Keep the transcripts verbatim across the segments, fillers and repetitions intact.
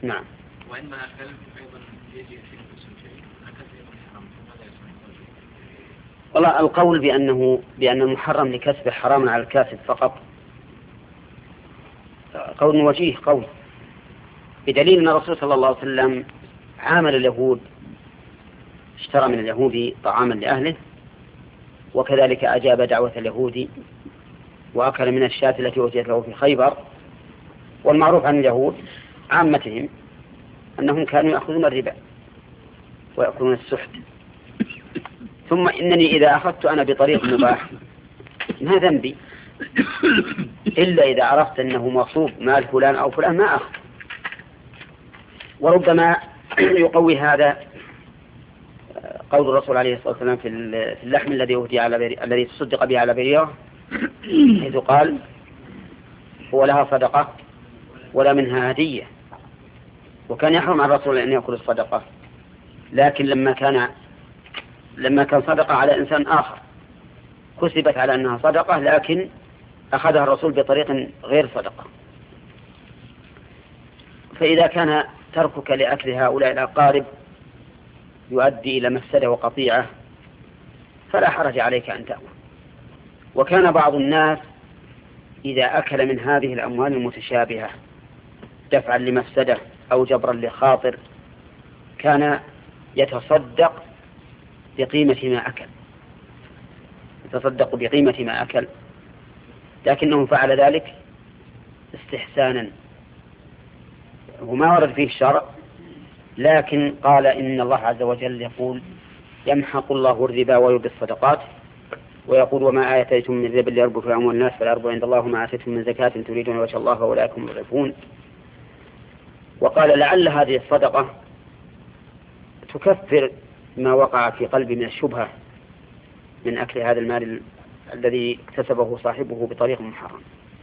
نعم. وإنما أكل أيضا يجي في نفس الشيء أكل أيضا حرام فماذا يصنع؟ والله القول بأنه بأن المحرم لكسبه حرام على الكاسب فقط قول وجيه قول، بدليل أن الرسول صلى الله عليه وسلم عامل اليهود، اشترى من اليهود طعاما لأهله، وكذلك أجاب دعوة اليهود وأكل من الشاة التي أوتيت له في خيبر. والمعروف عن اليهود عامتهم أنهم كانوا يأخذون الربا ويأكلون السحت. ثم إنني إذا أخذت أنا بطريق مباح ما ذنبي، إلا إذا عرفت أنه مغصوب مال فلان أو فلان ما أخذ. وربما يقوي هذا قول الرسول عليه الصلاة والسلام في اللحم الذي أهدي على بري... الذي تصدق به على بريرة، حيث قال هو لها صدقة ولا منها هدية. وكان يحرم على الرسول أن يأكل الصدقة، لكن لما كان لما كان صدقة على إنسان آخر كسبت على أنها صدقة، لكن أخذها الرسول بطريق غير صدقة. فإذا كان تركك لأكل هؤلاء الأقارب يؤدي إلى مفسدة وقطيعة فلا حرج عليك أن تأكل. وكان بعض الناس إذا أكل من هذه الأموال المتشابهة دفعا لمفسدة أو جبرا لخاطر كان يتصدق بقيمة ما أكل يتصدق بقيمة ما أكل لكنه فعل ذلك استحسانا، وما ورد فيه الشرع، لكن قال إن الله عز وجل يقول يمحق الله الربا ويربي الصدقات، ويقول وما آتيتم من ربا ليربو في أموال الناس فلا يربو عند الله، وما آتيتم من زكاة تريدون وجه الله فأولئك هم المضعفون. وقال لعل هذه الصدقة تكفر ما وقع في قلبي من الشبهة من أكل هذا المال الذي اكتسبه صاحبه بطريق محرم.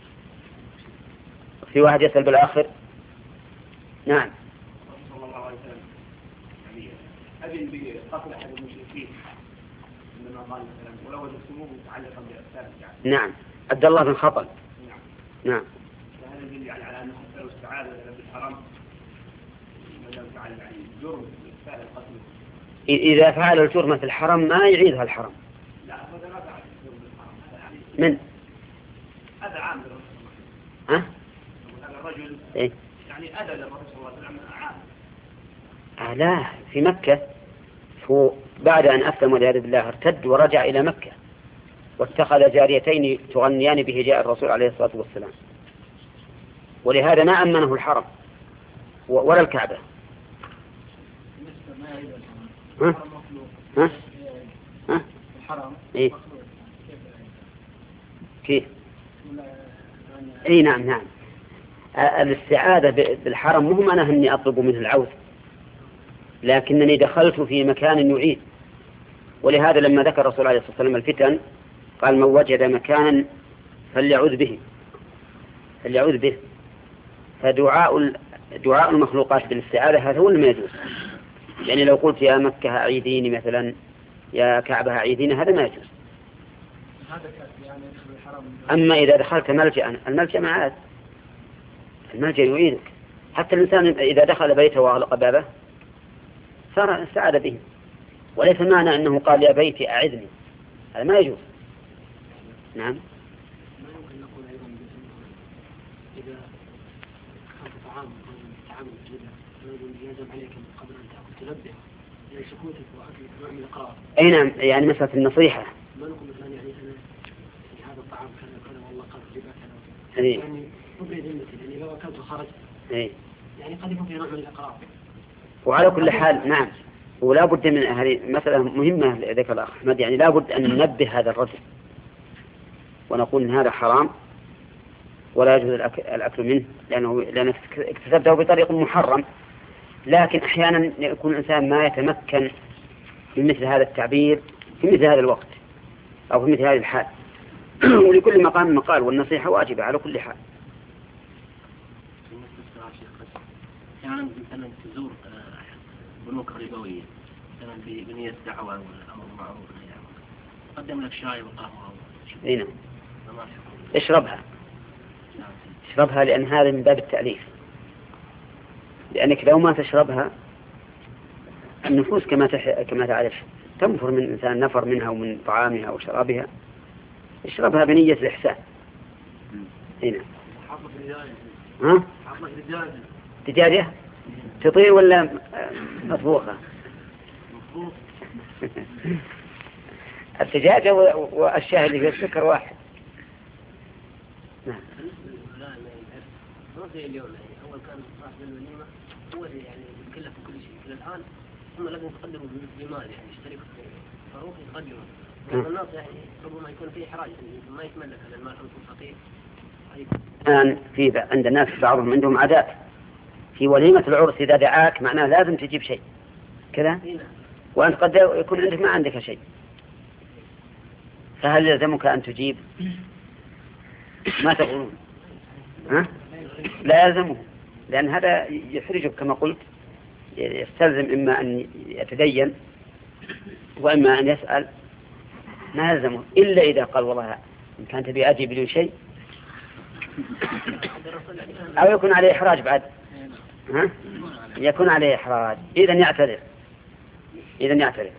في واحد يسأل بالآخر. نعم. صلى الله عليه وسلم أذن بقتل أحد المشركين عندما قال مثلا ولو وجدتموه متعلقا بأسباب يعني. نعم. عبد الله بن خطل. نعم. نعم. فهذا يدل يعني على أنه لو استعاذ بالحرام لو فعل يعني جرم فعل القتل. إذا فعل الجرم في الحرم ما يعيدها الحرم. لا هذا ما فعل الجرم في الحرم، هذا يعني من؟ هذا عام. ها؟ هذا الرجل إيه؟ يعني أذى للرسول صلى الله عليه وسلم عام. آه لا، في مكة هو بعد أن أسلم والعياذ بالله ارتد ورجع إلى مكة واتخذ جاريتين تغنيان بهجاء الرسول عليه الصلاة والسلام، ولهذا ما أمنه الحرم ولا الكعبة. ها؟ ها؟ ها؟ الحرم إيه؟ كيف؟ إيه نعم نعم. الاستعاذة بالحرم مو معناه أني أطلب منه العوذ، لكنني دخلت في مكان يعيد. ولهذا لما ذكر الرسول عليه الصلاة والسلام الفتن قال من وجد مكانا فليعوذ به فليعوذ به. فدعاء دعاء المخلوقات بالاستعاذة هذا هو اللي ما يجوز. يعني لو قلت يا مكة أعيديني مثلا، يا كعبة أعيديني، هذا ما يجوز. أما إذا دخلت ملجأ، الملجأ ما عاد، الملجأ يعيدك. حتى الإنسان إذا دخل بيته وأغلق بابه صار استعاذ به، وليس معنى أنه قال يا بيتي أعذني، هذا ما يجوز. نعم. ما يمكن نقول أيضا إذا أخذت طعام تعامل جدا يلزم عليك قبل أن تأكل تنبه يعني سكوتك وأكلك نوع من الإقرار. أي نعم، يعني مسألة النصيحة. ما نقول مثلا يعني أنا في هذا الطعام كذا كذا والله قال ربا كذا يعني أبرد ذمتي، يعني لو أكلت وخرجت أي. يعني قد يكون في نوع من الإقرار. وعلى كل حال نعم، ولا بد من هذه مسألة مهمة ذكر الأخ أحمد، يعني لا بد أن ننبه هذا الرجل ونقول إن هذا حرام ولا يجوز الأكل منه لأنه لأنه اكتسبته بطريق محرم. لكن أحيانا يكون الإنسان ما يتمكن من مثل هذا التعبير في مثل هذا الوقت أو في مثل هذه الحال. ولكل مقام مقال، والنصيحة واجبة على كل حال. يعني مثلا تزور بنوك ربوية مثلا بنية دعوة والأمر معروف يعني قدم لك شاي وقهوة. اي نعم. اشربها اشربها لأن هذا من باب التأليف. لأنك لو ما تشربها النفوس كما تح... كما تعرف تنفر من إنسان نفر منها ومن طعامها وشرابها، اشربها بنية الإحسان. هنا ها؟ دجاجة تطير ولا مطبوخة؟ الدجاجة والشاي اللي فيه السكر واحد. نعم. زي اليوم يعني أول كان صاحب الوليمة هو اللي يعني يتكلف كل شيء، لكن الآن هم لازم يتقدموا بمال يعني يشتركوا فروح يتقدموا. بعض الناس يعني ربما يكون فيه إحراج ما يتملك هذا المال أو فقير. الآن في عند الناس بعضهم عندهم عادات في وليمة العرس إذا دعاك معناه لازم تجيب شيء كذا، وأنت قد يكون عندك ما عندك شيء، فهل يلزمك أن تجيب؟ ما تقولون؟ ها؟ لا يلزمه، لأن هذا يحرجك كما قلت، يستلزم إما أن يتدين وإما أن يسأل، ما يلزمه إلا إذا قال والله إن كان تبي أجي بدون شيء، أو يكون عليه إحراج بعد. ها؟ يكون عليه إحراج، إذن يعتذر، إذن يعتذر.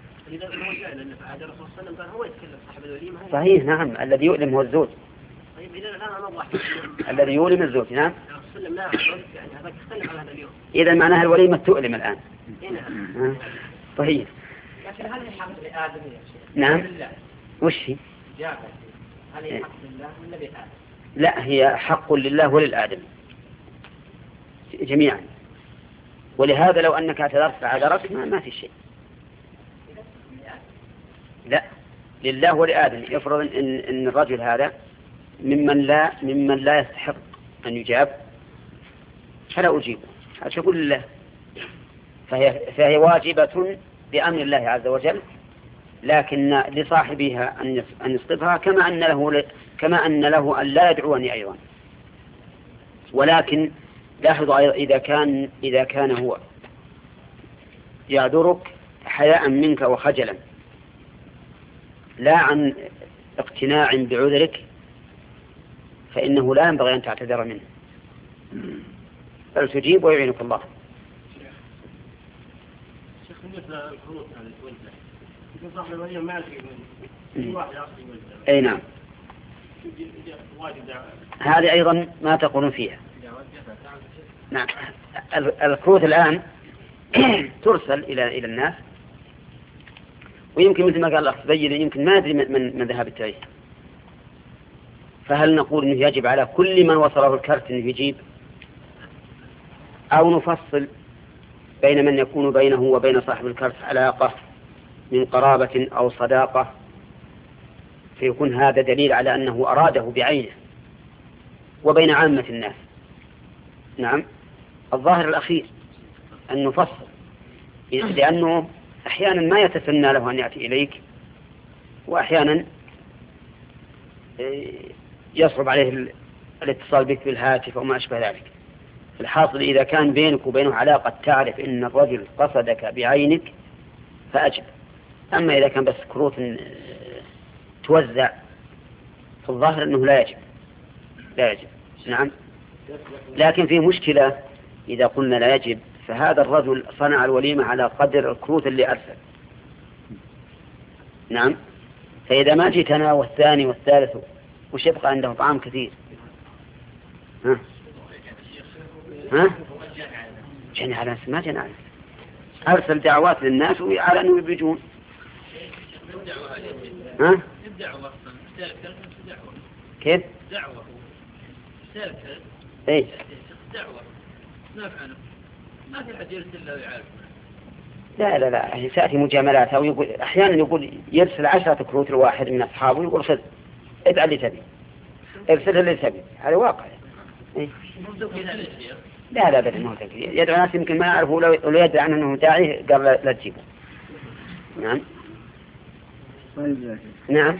صحيح نعم، الذي يؤلم هو الزوج. الذي يؤلم الزوج. نعم. إذا معناها الوليمة تؤلم الآن. صحيح. لكن هل هي حق لآدم يا شيخ؟ نعم. وش هي؟ هل هي حق لله ولا لآدم؟ لا، هي حق لله وللآدم جميعا، ولهذا لو أنك اعتذرت فعذرت ما, ما في شيء. لا، لله ولآدم. يفرض إن, إن الرجل هذا ممن لا ممن لا يستحق أن يجاب فلا أجيبه، أقول لله، فهي, فهي واجبة بأمر الله عز وجل، لكن لصاحبها أن يسقطها كما أن له كما أن له أن لا يدعوني أيضا. ولكن لاحظوا إذا كان إذا كان هو يعذرك حياء منك وخجلا لا عن اقتناع بعذرك، فإنه لا ينبغي أن تعتذر منه، بل تجيب ويعينك الله. شيخ بالنسبة للخروج على الولدة يكون صاحب الوليمة ما يعرف يقول واحد يعرف الولدة. أي نعم. هذه أيضا ما تقولون فيها. نعم. الكروت الآن ترسل إلى إلى الناس، ويمكن مثل ما قال الأخ بيّن يمكن ما أدري من من ذهب التعيس، فهل نقول إنه يجب على كل من وصله الكرت إنه يجيب، أو نفصل بين من يكون بينه وبين صاحب الكرت علاقة من قرابة أو صداقة، فيكون هذا دليل على أنه أراده بعينه، وبين عامة الناس؟ نعم، الظاهر الأخير أن نفصل، لأنه أحيانا ما يتسنى له أن يأتي إليك، وأحيانا يصعب عليه الاتصال بك بالهاتف أو ما أشبه ذلك. الحاصل إذا كان بينك وبينه علاقة تعرف أن الرجل قصدك بعينك فأجب. أما إذا كان بس كروت توزع في الظاهر أنه لا يجب لا يجب. نعم. لكن في مشكلة إذا قلنا لا يجب، فهذا الرجل صنع الوليمة على قدر الكروت اللي أرسل. نعم. فإذا ما جيتنا والثاني والثالث وش يبقى عنده طعام كثير؟ ها ها جنى على ناس ما جنى على أرسل دعوات للناس وعلى أنه يبيجون. ها كيف دعوة ايه دعوة ما فعله ما في حد يرسل له يعرف. لا لا لا هي تأتي مجاملات، أو يقول أحيانا يقول يرسل عشرة كروت لواحد من أصحابه يقول خذ ادعى اللي تبي ارسل اللي تبي. هذا واقع. إيه؟ لا لا بد ما هو تكذيب، يدعو ناس يمكن ما يعرفوا، لو يدعي عنه أنه داعي قال لا تجيبه. نعم. نعم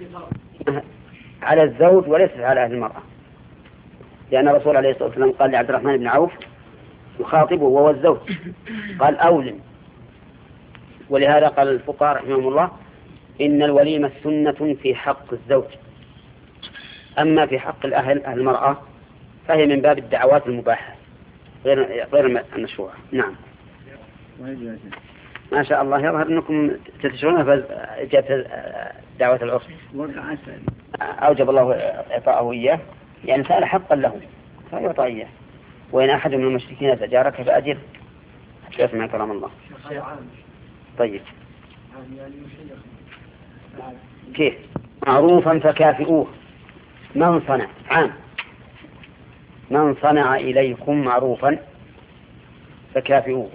على الزوج وليس على أهل المرأة، لأن الرسول عليه الصلاة والسلام قال لعبد الرحمن بن عوف يخاطبه وهو الزوج قال أولم، ولهذا قال الفقهاء رحمهم الله إن الوليمة سنة في حق الزوج، أما في حق الأهل أهل المرأة فهي من باب الدعوات المباحة غير غير المشروعة. نعم. ما شاء الله، يظهر أنكم تتشعرون فإجابة دعوة العرس. أوجب الله إعطاءه إياه، يعني سأل حقا له فيعطى إياه. وإن أحد من المشركين استأجارك فأجر حتى يسمع كلام الله. طيب كيف؟ معروفا فكافئوه. من صنع عام من صنع إليكم معروفا فكافئوه.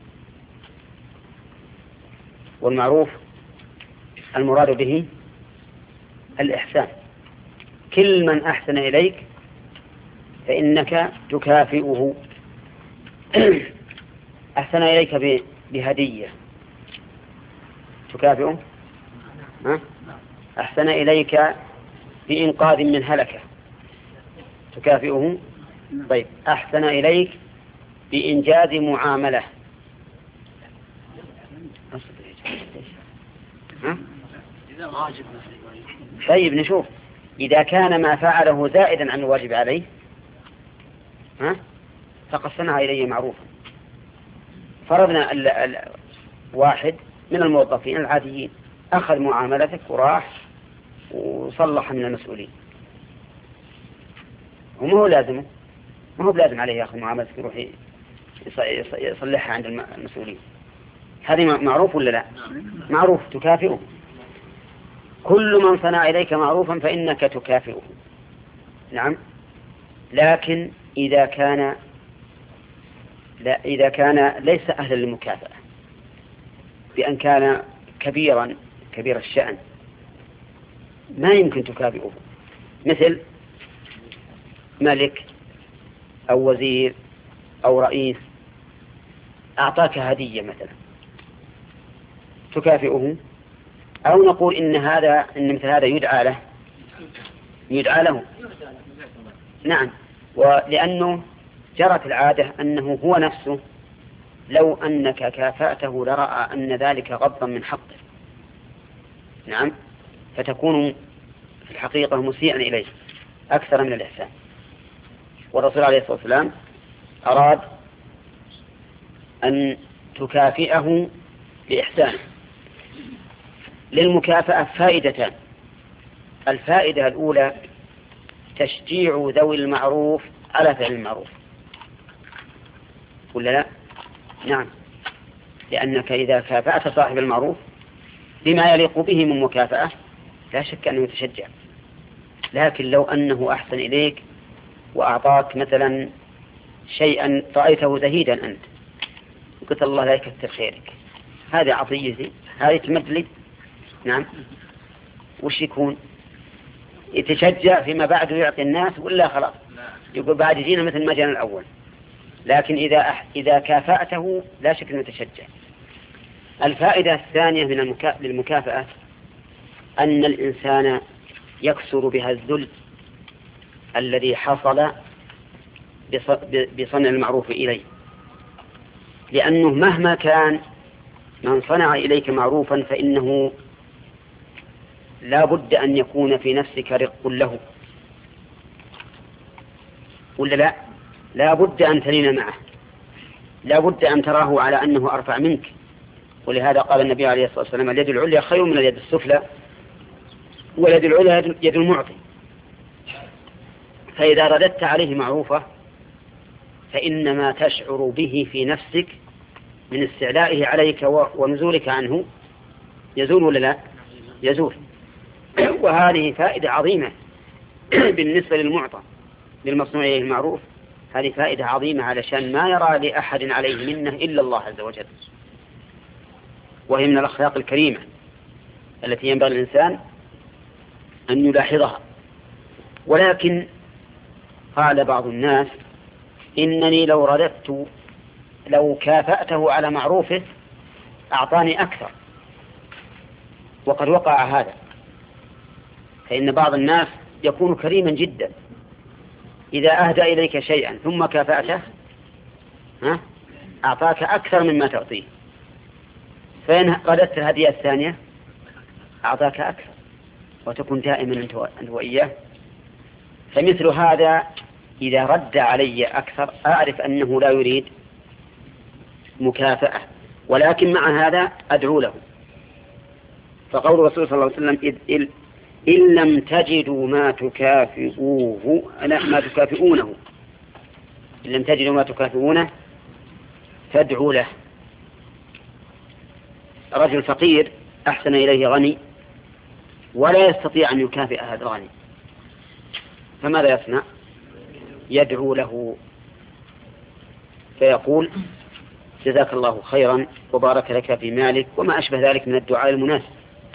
والمعروف المراد به الإحسان. كل من أحسن إليك فإنك تكافئه. أحسن إليك بهدية تكافئه. أحسن إليك بإنقاذ من هلكة تكافئه. طيب أحسن إليك بإنجاز معاملة. ها؟ طيب نشوف إذا كان ما فعله زائدا عن الواجب عليه ها فقد صنع إليه معروفا. فرضنا واحد من الموظفين العاديين أخذ معاملتك وراح وصلح من المسؤولين، وما هو لازمه ما هو بلازم عليه يأخذ معاملتك يروح يصلحها عند المسؤولين. هذه معروف ولا لا؟ معروف تكافئه. كل من صنع إليك معروفا فإنك تكافئه. نعم. لكن إذا كان لا إذا كان ليس أهلا للمكافأة بأن كان كبيرا كبير الشأن ما يمكن تكافئه، مثل ملك أو وزير أو رئيس أعطاك هدية مثلا تكافئه، أو نقول إن هذا إن مثل هذا يدعى له يدعى له نعم. ولأنه جرت العادة أنه هو نفسه لو أنك كافأته لرأى أن ذلك غضا من حقه. نعم. فتكون في الحقيقة مسيئا إليه أكثر من الإحسان. والرسول عليه الصلاة والسلام أراد أن تكافئه بإحسانه. للمكافأة فائدتان. الفائدة الأولى تشجيع ذوي المعروف على فعل المعروف ولا لا؟ نعم. لأنك إذا كافأت صاحب المعروف بما يليق به من مكافأة لا شك أنه يتشجع. لكن لو أنه أحسن إليك وأعطاك مثلا شيئا رأيته زهيدا أنت وقلت الله لا يكثر خيرك، هذه عطيتي هذه تمدلي. نعم. وش يكون؟ يتشجع فيما بعد ويعطي الناس ولا خلاص يقول بعد يجينا مثل ما جانا الأول. لكن إذا أح... إذا كافأته لا شك أنه يتشجع. الفائدة الثانية من المكا... للمكافأة أن الإنسان يكسر بها الذل الذي حصل بص... بصنع المعروف إليه. لأنه مهما كان من صنع إليك معروفا فإنه لا بد أن يكون في نفسك رق له ولا لا؟ لا بد أن تلين معه، لا بد أن تراه على أنه أرفع منك. ولهذا قال النبي عليه الصلاة والسلام اليد العليا خير من اليد السفلى واليد العليا يد المعطي. فإذا رددت عليه معروفة فإنما تشعر به في نفسك من استعلائه عليك ونزولك عنه يزول ولا لا؟ يزول. وهذه فائدة عظيمة بالنسبة للمعطى للمصنوع إليه المعروف. هذه فائدة عظيمة علشان ما يرى لأحد عليه منه إلا الله عز وجل. وهي من الأخلاق الكريمة التي ينبغي الإنسان أن يلاحظها. ولكن قال بعض الناس إنني لو رددت لو كافأته على معروفه أعطاني أكثر. وقد وقع هذا. فإن بعض الناس يكون كريما جدا إذا أهدى إليك شيئا ثم كافأته ها أعطاك أكثر مما تعطيه، فإن رددت الهدية الثانية أعطاك أكثر وتكون دائما أنت وإياه. فمثل هذا إذا رد علي أكثر أعرف أنه لا يريد مكافأة، ولكن مع هذا أدعو له. فقول الرسول صلى الله عليه وسلم إذ إن لم تجدوا ما تكافئوه ما تكافئونه إن لم تجدوا ما تكافئونه فادعوا له. رجل فقير أحسن إليه غني ولا يستطيع أن يكافئ هذا الغني، فماذا يصنع؟ يدعو له فيقول جزاك الله خيرا وبارك لك في مالك وما أشبه ذلك من الدعاء المناسب.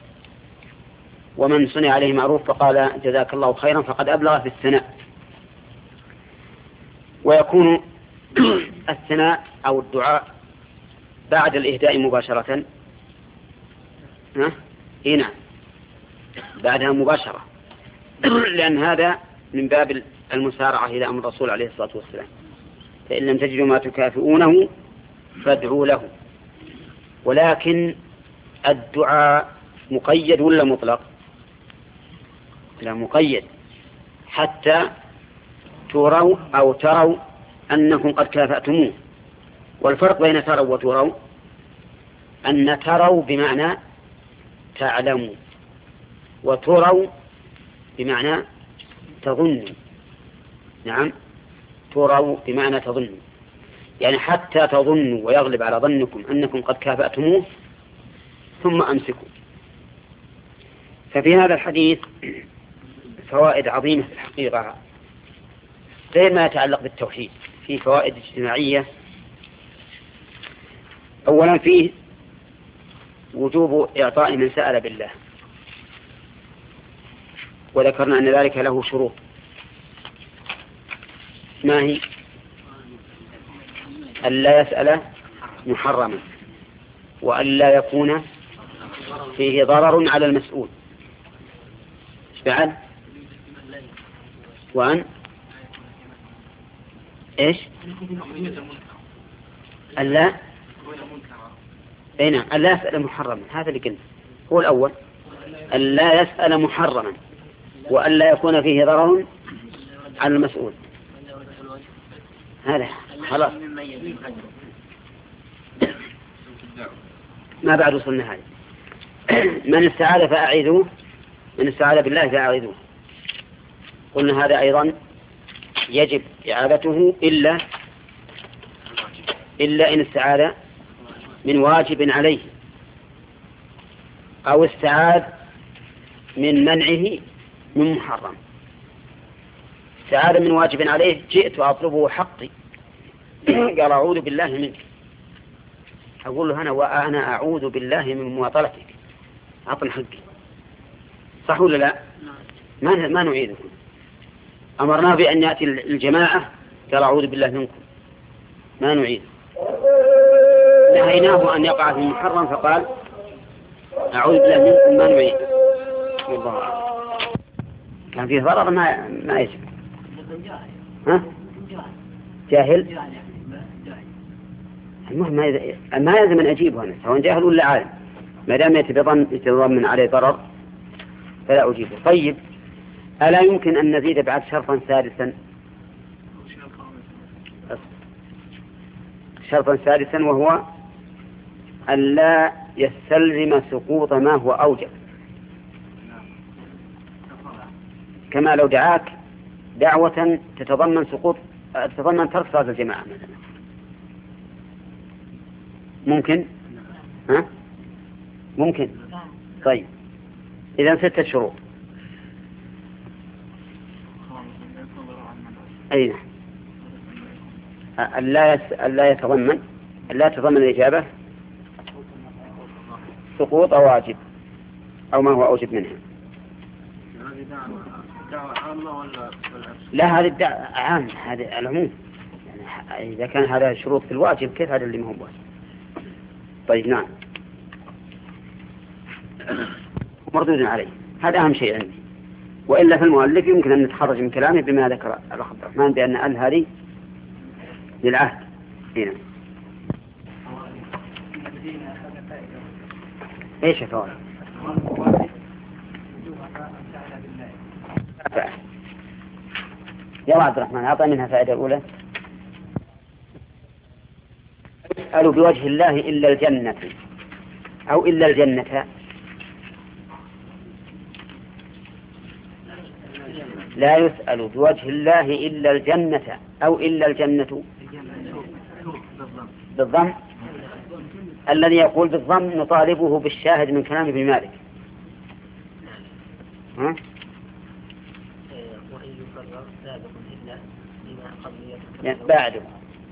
ومن صنع عليه معروف فقال جزاك الله خيرا فقد أبلغ في الثناء. ويكون الثناء أو الدعاء بعد الإهداء مباشرة. ها؟ إيه نعم، بعدها مباشرة، لأن هذا من باب المسارعة إلى أمر الرسول عليه الصلاة والسلام. فإن لم تجدوا ما تكافئونه فادعوا له. ولكن الدعاء مقيد ولا مطلق؟ لا، مقيد، حتى تروا أو تروا أنكم قد كافأتموه. والفرق بين تروا وتروا أن تروا بمعنى تعلموا، وتروا بمعنى تظنوا. نعم، تروا بمعنى تظنوا، يعني حتى تظنوا ويغلب على ظنكم أنكم قد كافأتموه ثم أمسكوا. ففي هذا الحديث فوائد عظيمة في الحقيقة، غير ما يتعلق بالتوحيد، في فوائد اجتماعية. أولا فيه وجوب إعطاء من سأل بالله، وذكرنا أن ذلك له شروط. ما هي؟ ألا يسأل محرما، وألا يكون فيه ضرر على المسؤول، بعد وأن إيش ألا أين ألا يسأل محرما، هذا اللي قلنا هو الأول، ألا يسأل محرما وألا يكون فيه ضرر على المسؤول. هذا خلاص ما بعد وصلنا هذه. من استعاذ فأعيذوه، من استعاذ بالله فأعيذوه. قلنا هذا أيضا يجب إعادته إلا إلا إن استعاذ من واجب عليه أو استعاذ من منعه من محرم. استعاذ من واجب عليه، جئت أطلبه حقي، قال أعوذ بالله منك، أقول له أنا وأنا أعوذ بالله من مواطلتك، أعطني حقي، صح ولا لا؟ ما ما نعيده. أمرنا بأن يأتي الجماعة قال أعوذ بالله منكم، ما نعيده. نهيناه أن يقع في المحرم فقال أعوذ بالله منكم، ما نعيده. والله كان فيه ضرر ما ما يجب. ها؟ جاهل؟ المهم ما يلزم أن أجيبه أنا، سواء جاهل ولا عالم، ما دام يتضمن عليه ضرر فلا أجيبه. طيب، ألا يمكن أن نزيد بعد شرطا سادسا؟ شرطا سادسا وهو ألا يستلزم سقوط ما هو أوجب، كما لو دعاك دعوة تتضمن سقوط تتضمن ترك صلاة الجماعة مثلا، ممكن؟ ها؟ ممكن. طيب، إذا ستة شروط. أين؟ ألا يس... ألا يتضمن ألا يتضمن الإجابة سقوط أو واجب أو ما هو أوجب منها. لا، هذه الدعوة عام، هذا العموم، يعني إذا كان هذا شروط في الواجب كيف هذا اللي ما هو واجب؟ طيب نعم، مردود عليه، هذا أهم شيء عندي. وإلا في المؤلف يمكن أن نتخرج من كلامه بما ذكر الأخ عبد الرحمن بأن ال هذه للعهد. هنا ايش الفوائد؟ يا عبد الرحمن أعطى منها فائدة الأولى. يسأل بوجه الله إلا الجنة أو إلا الجنة. لا يسأل بوجه الله إلا الجنة أو إلا الجنة بالضم. الذي يقول بالضم نطالبه بالشاهد من كلام ابن مالك. ها؟ يعني بعده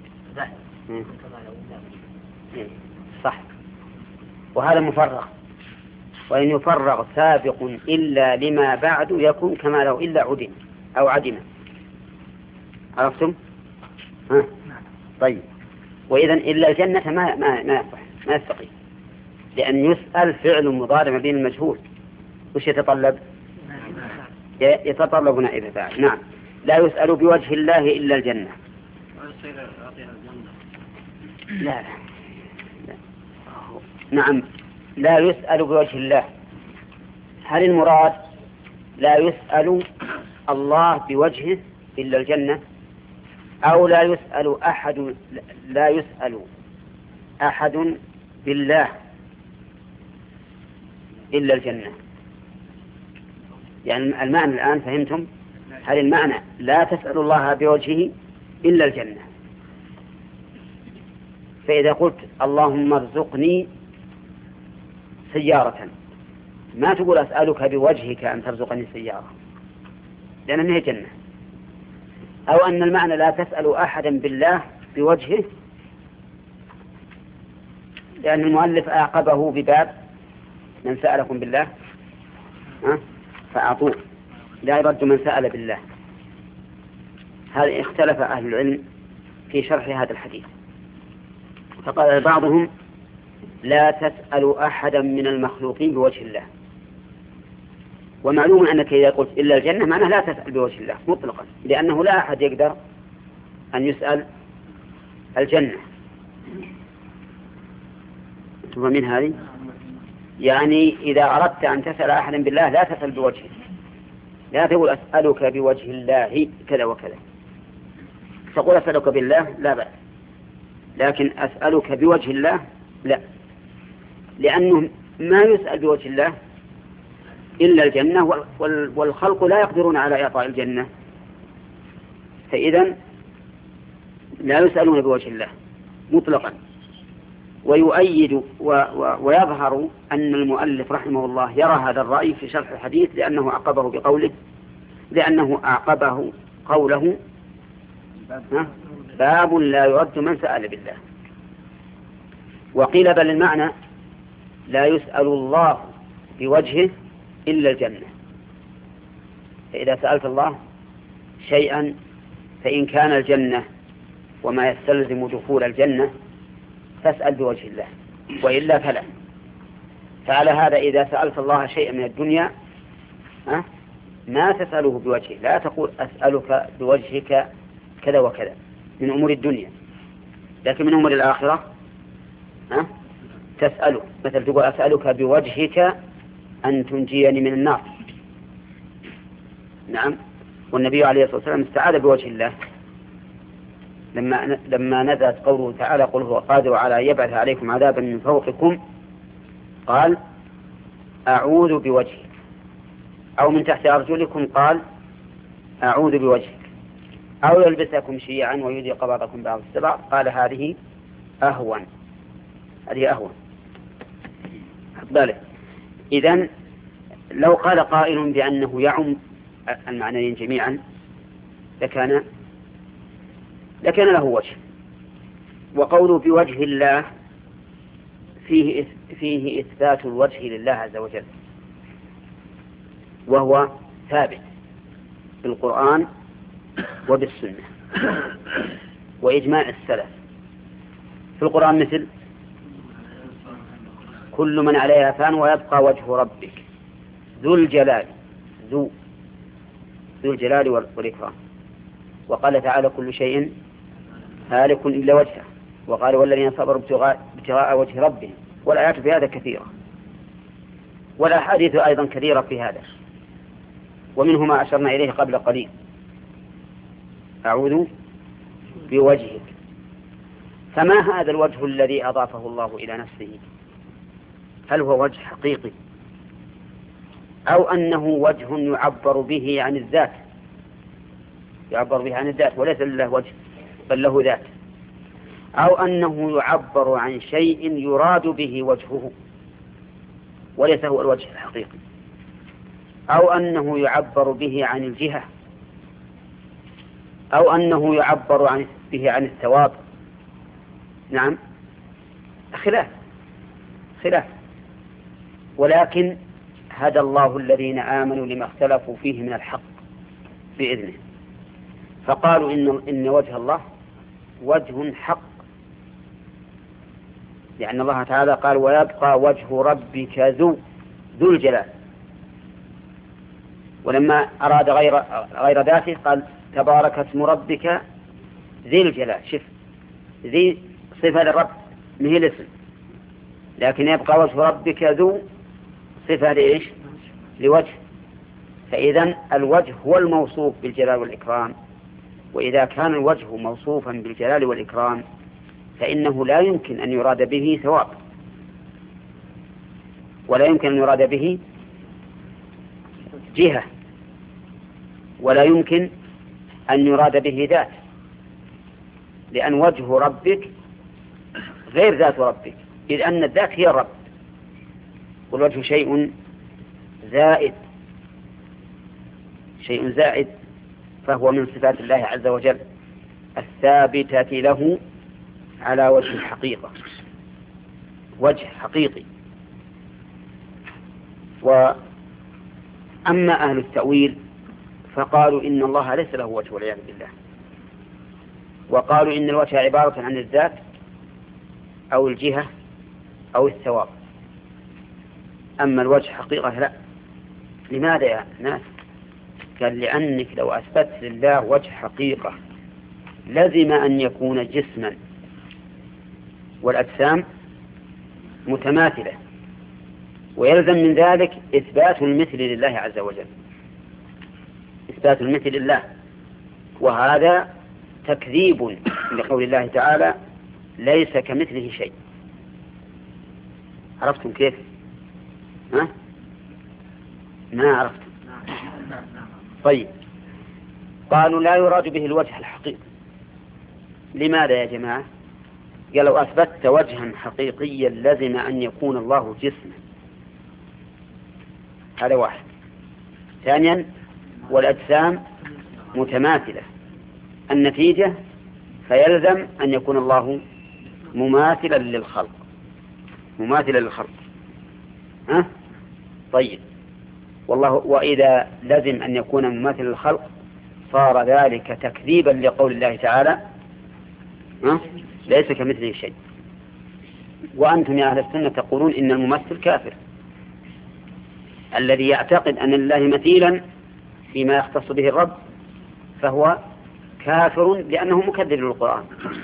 صح، وهذا مفرغ. وإن يفرغ سابق إلا لما بعد يكون كما لو إلا عدم أو عدم. عرفتم؟ ها؟ طيب، وإذا إلا الجنة ما ما ما يصح ما يستقيم، لأن يسأل فعل مضارع ما بين المجهول وش يتطلب؟ يتطلب نائب فاعل. نعم. لا يسأل بوجه الله إلا الجنة. لا لا, لا. نعم، لا يسأل بوجه الله. هل المراد لا يسأل الله بوجهه إلا الجنة، أو لا يسأل أحد لا يسأل أحد بالله إلا الجنة؟ يعني المعنى الآن فهمتم؟ هل المعنى لا تسأل الله بوجهه إلا الجنة؟ فإذا قلت اللهم ارزقني سيارة ما تقول أسألك بوجهك أن ترزقني سيارة، لأنها هي جنة. أو أن المعنى لا تسأل أحدا بالله بوجهه، لأن المؤلف أعقبه بباب من سألكم بالله فأعطوه، لا يرد من سأل بالله. هذا اختلف أهل العلم في شرح هذا الحديث، فقال بعضهم لا تسأل أحدا من المخلوقين بوجه الله. ومعلوم أنك إذا قلت إلا الجنة معناه لا تسأل بوجه الله مطلقا، لأنه لا أحد يقدر أن يسأل الجنة. ثم من هذه يعني إذا أردت أن تسأل أحدا بالله لا تسأل بوجهه، لا تقول أسألك بوجه الله كذا وكذا، تقول أسألك بالله لا بأس، لكن أسألك بوجه الله لا، لأنه ما يسأل بوجه الله إلا الجنة، والخلق لا يقدرون على إعطاء الجنة، فإذا لا يسألون بوجه الله مطلقا. ويؤيد و و ويظهر أن المؤلف رحمه الله يرى هذا الرأي في شرح الحديث، لأنه أعقبه بقوله لأنه أعقبه قوله باب لا يرد من سأل بالله. وقيل بل المعنى لا يسأل الله بوجهه إلا الجنة. فإذا سألت الله شيئا فإن كان الجنة وما يستلزم دخول الجنة فاسأل بوجه الله، وإلا فلا. فعلى هذا إذا سألت الله شيئا من الدنيا ما تسأله بوجهه، لا تقول أسألك بوجهك كذا وكذا من أمور الدنيا، لكن من أمور الآخرة تسأله. مثل تقول أسألك بوجهك أن تنجيني من النار. نعم. والنبي عليه الصلاة والسلام استعاذ بوجه الله لما لما نزلت قوله تعالى قل هو قادر على أن يبعث عليكم عذابا من فوقكم، قال أعوذ بوجهك، أو من تحت أرجلكم قال أعوذ بوجهك، أو يلبسكم شيعا ويذيق بعضكم بعض السبع قال هذه أهون، هذه أهون. بالك إذن لو قال قائل بأنه يعم المعنيين جميعا لكان لكان له وجه. وقوله بوجه الله فيه فيه إثبات الوجه لله عز وجل، وهو ثابت بالقرآن وبالسنة وإجماع السلف. في القرآن مثل كل من عليها فان ويبقى وجه ربك ذو الجلال ذو ذو الجلال والإكرام. وقال تعالى كل شيء هالك إلا وجهه. وقال والذين صبروا ابتغاء وجه ربهم. والآيات في هذا كثيرة، والأحاديث أيضا كثيرة في هذا، ومنه ما أشرنا إليه قبل قليل. أعوذ بوجهك. فما هذا الوجه الذي أضافه الله إلى نفسه؟ هل هو وجه حقيقي أو أنه وجه يعبر به عن الذات، يعبر به عن الذات وليس له وجه بل له ذات، أو أنه يعبر عن شيء يراد به وجهه وليس هو الوجه الحقيقي، أو أنه يعبر به عن الجهة، أو أنه يعبر عن به عن الثواب. نعم، خلاف خلاف ولكن هدى الله الذين آمنوا لما اختلفوا فيه من الحق بإذنه، فقالوا إن, إن وجه الله وجه حق، لأن الله تعالى قال ويبقى وجه ربك ذو ذو الجلال، ولما أراد غير, غير ذاته قال تبارك اسم ربك ذي الجلال. شف ذي صفة للرب مهي الاسم، لكن يبقى وجه ربك ذو صفة لإيش؟ لوجه. فإذن الوجه هو الموصوف بالجلال والإكرام، وإذا كان الوجه موصوفا بالجلال والإكرام فإنه لا يمكن أن يراد به ثواب، ولا يمكن أن يراد به جهة، ولا يمكن أن يراد به ذات، لأن وجه ربك غير ذات ربك، إذ أن الذات هي الرب، والوجه شيء زائد، شيء زائد، فهو من صفات الله عز وجل الثابتة له على وجه الحقيقة، وجه حقيقي. وأما أهل التأويل فقالوا إن الله ليس له وجه والعياذ بالله، وقالوا إن الوجه عبارة عن الذات أو الجهة أو الثواب، أما الوجه حقيقة لا. لماذا يا ناس؟ قال لأنك لو أثبت لله وجه حقيقة لزم أن يكون جسما، والأجسام متماثلة، ويلزم من ذلك إثبات المثل لله عز وجل، إثبات المثل لله، وهذا تكذيب لقول الله تعالى ليس كمثله شيء. عرفتم كيف؟ ها؟ ما عرفتم؟ طيب، قالوا لا يراد به الوجه الحقيقي. لماذا يا جماعة؟ قال لو أثبتت وجها حقيقيا لزم أن يكون الله جسما، هذا واحد. ثانيا والأجسام متماثلة، النتيجة فيلزم أن يكون الله مماثلا للخلق، مماثلا للخلق. ها؟ طيب، والله وإذا لزم أن يكون مماثلا للخلق صار ذلك تكذيبا لقول الله تعالى ها؟ ليس كمثله شيء. وأنتم يا أهل السنة تقولون إن الممثل كافر، الذي يعتقد أن الله مثيلا فيما يختص به الرب فهو كافر لأنه مكذب للقرآن.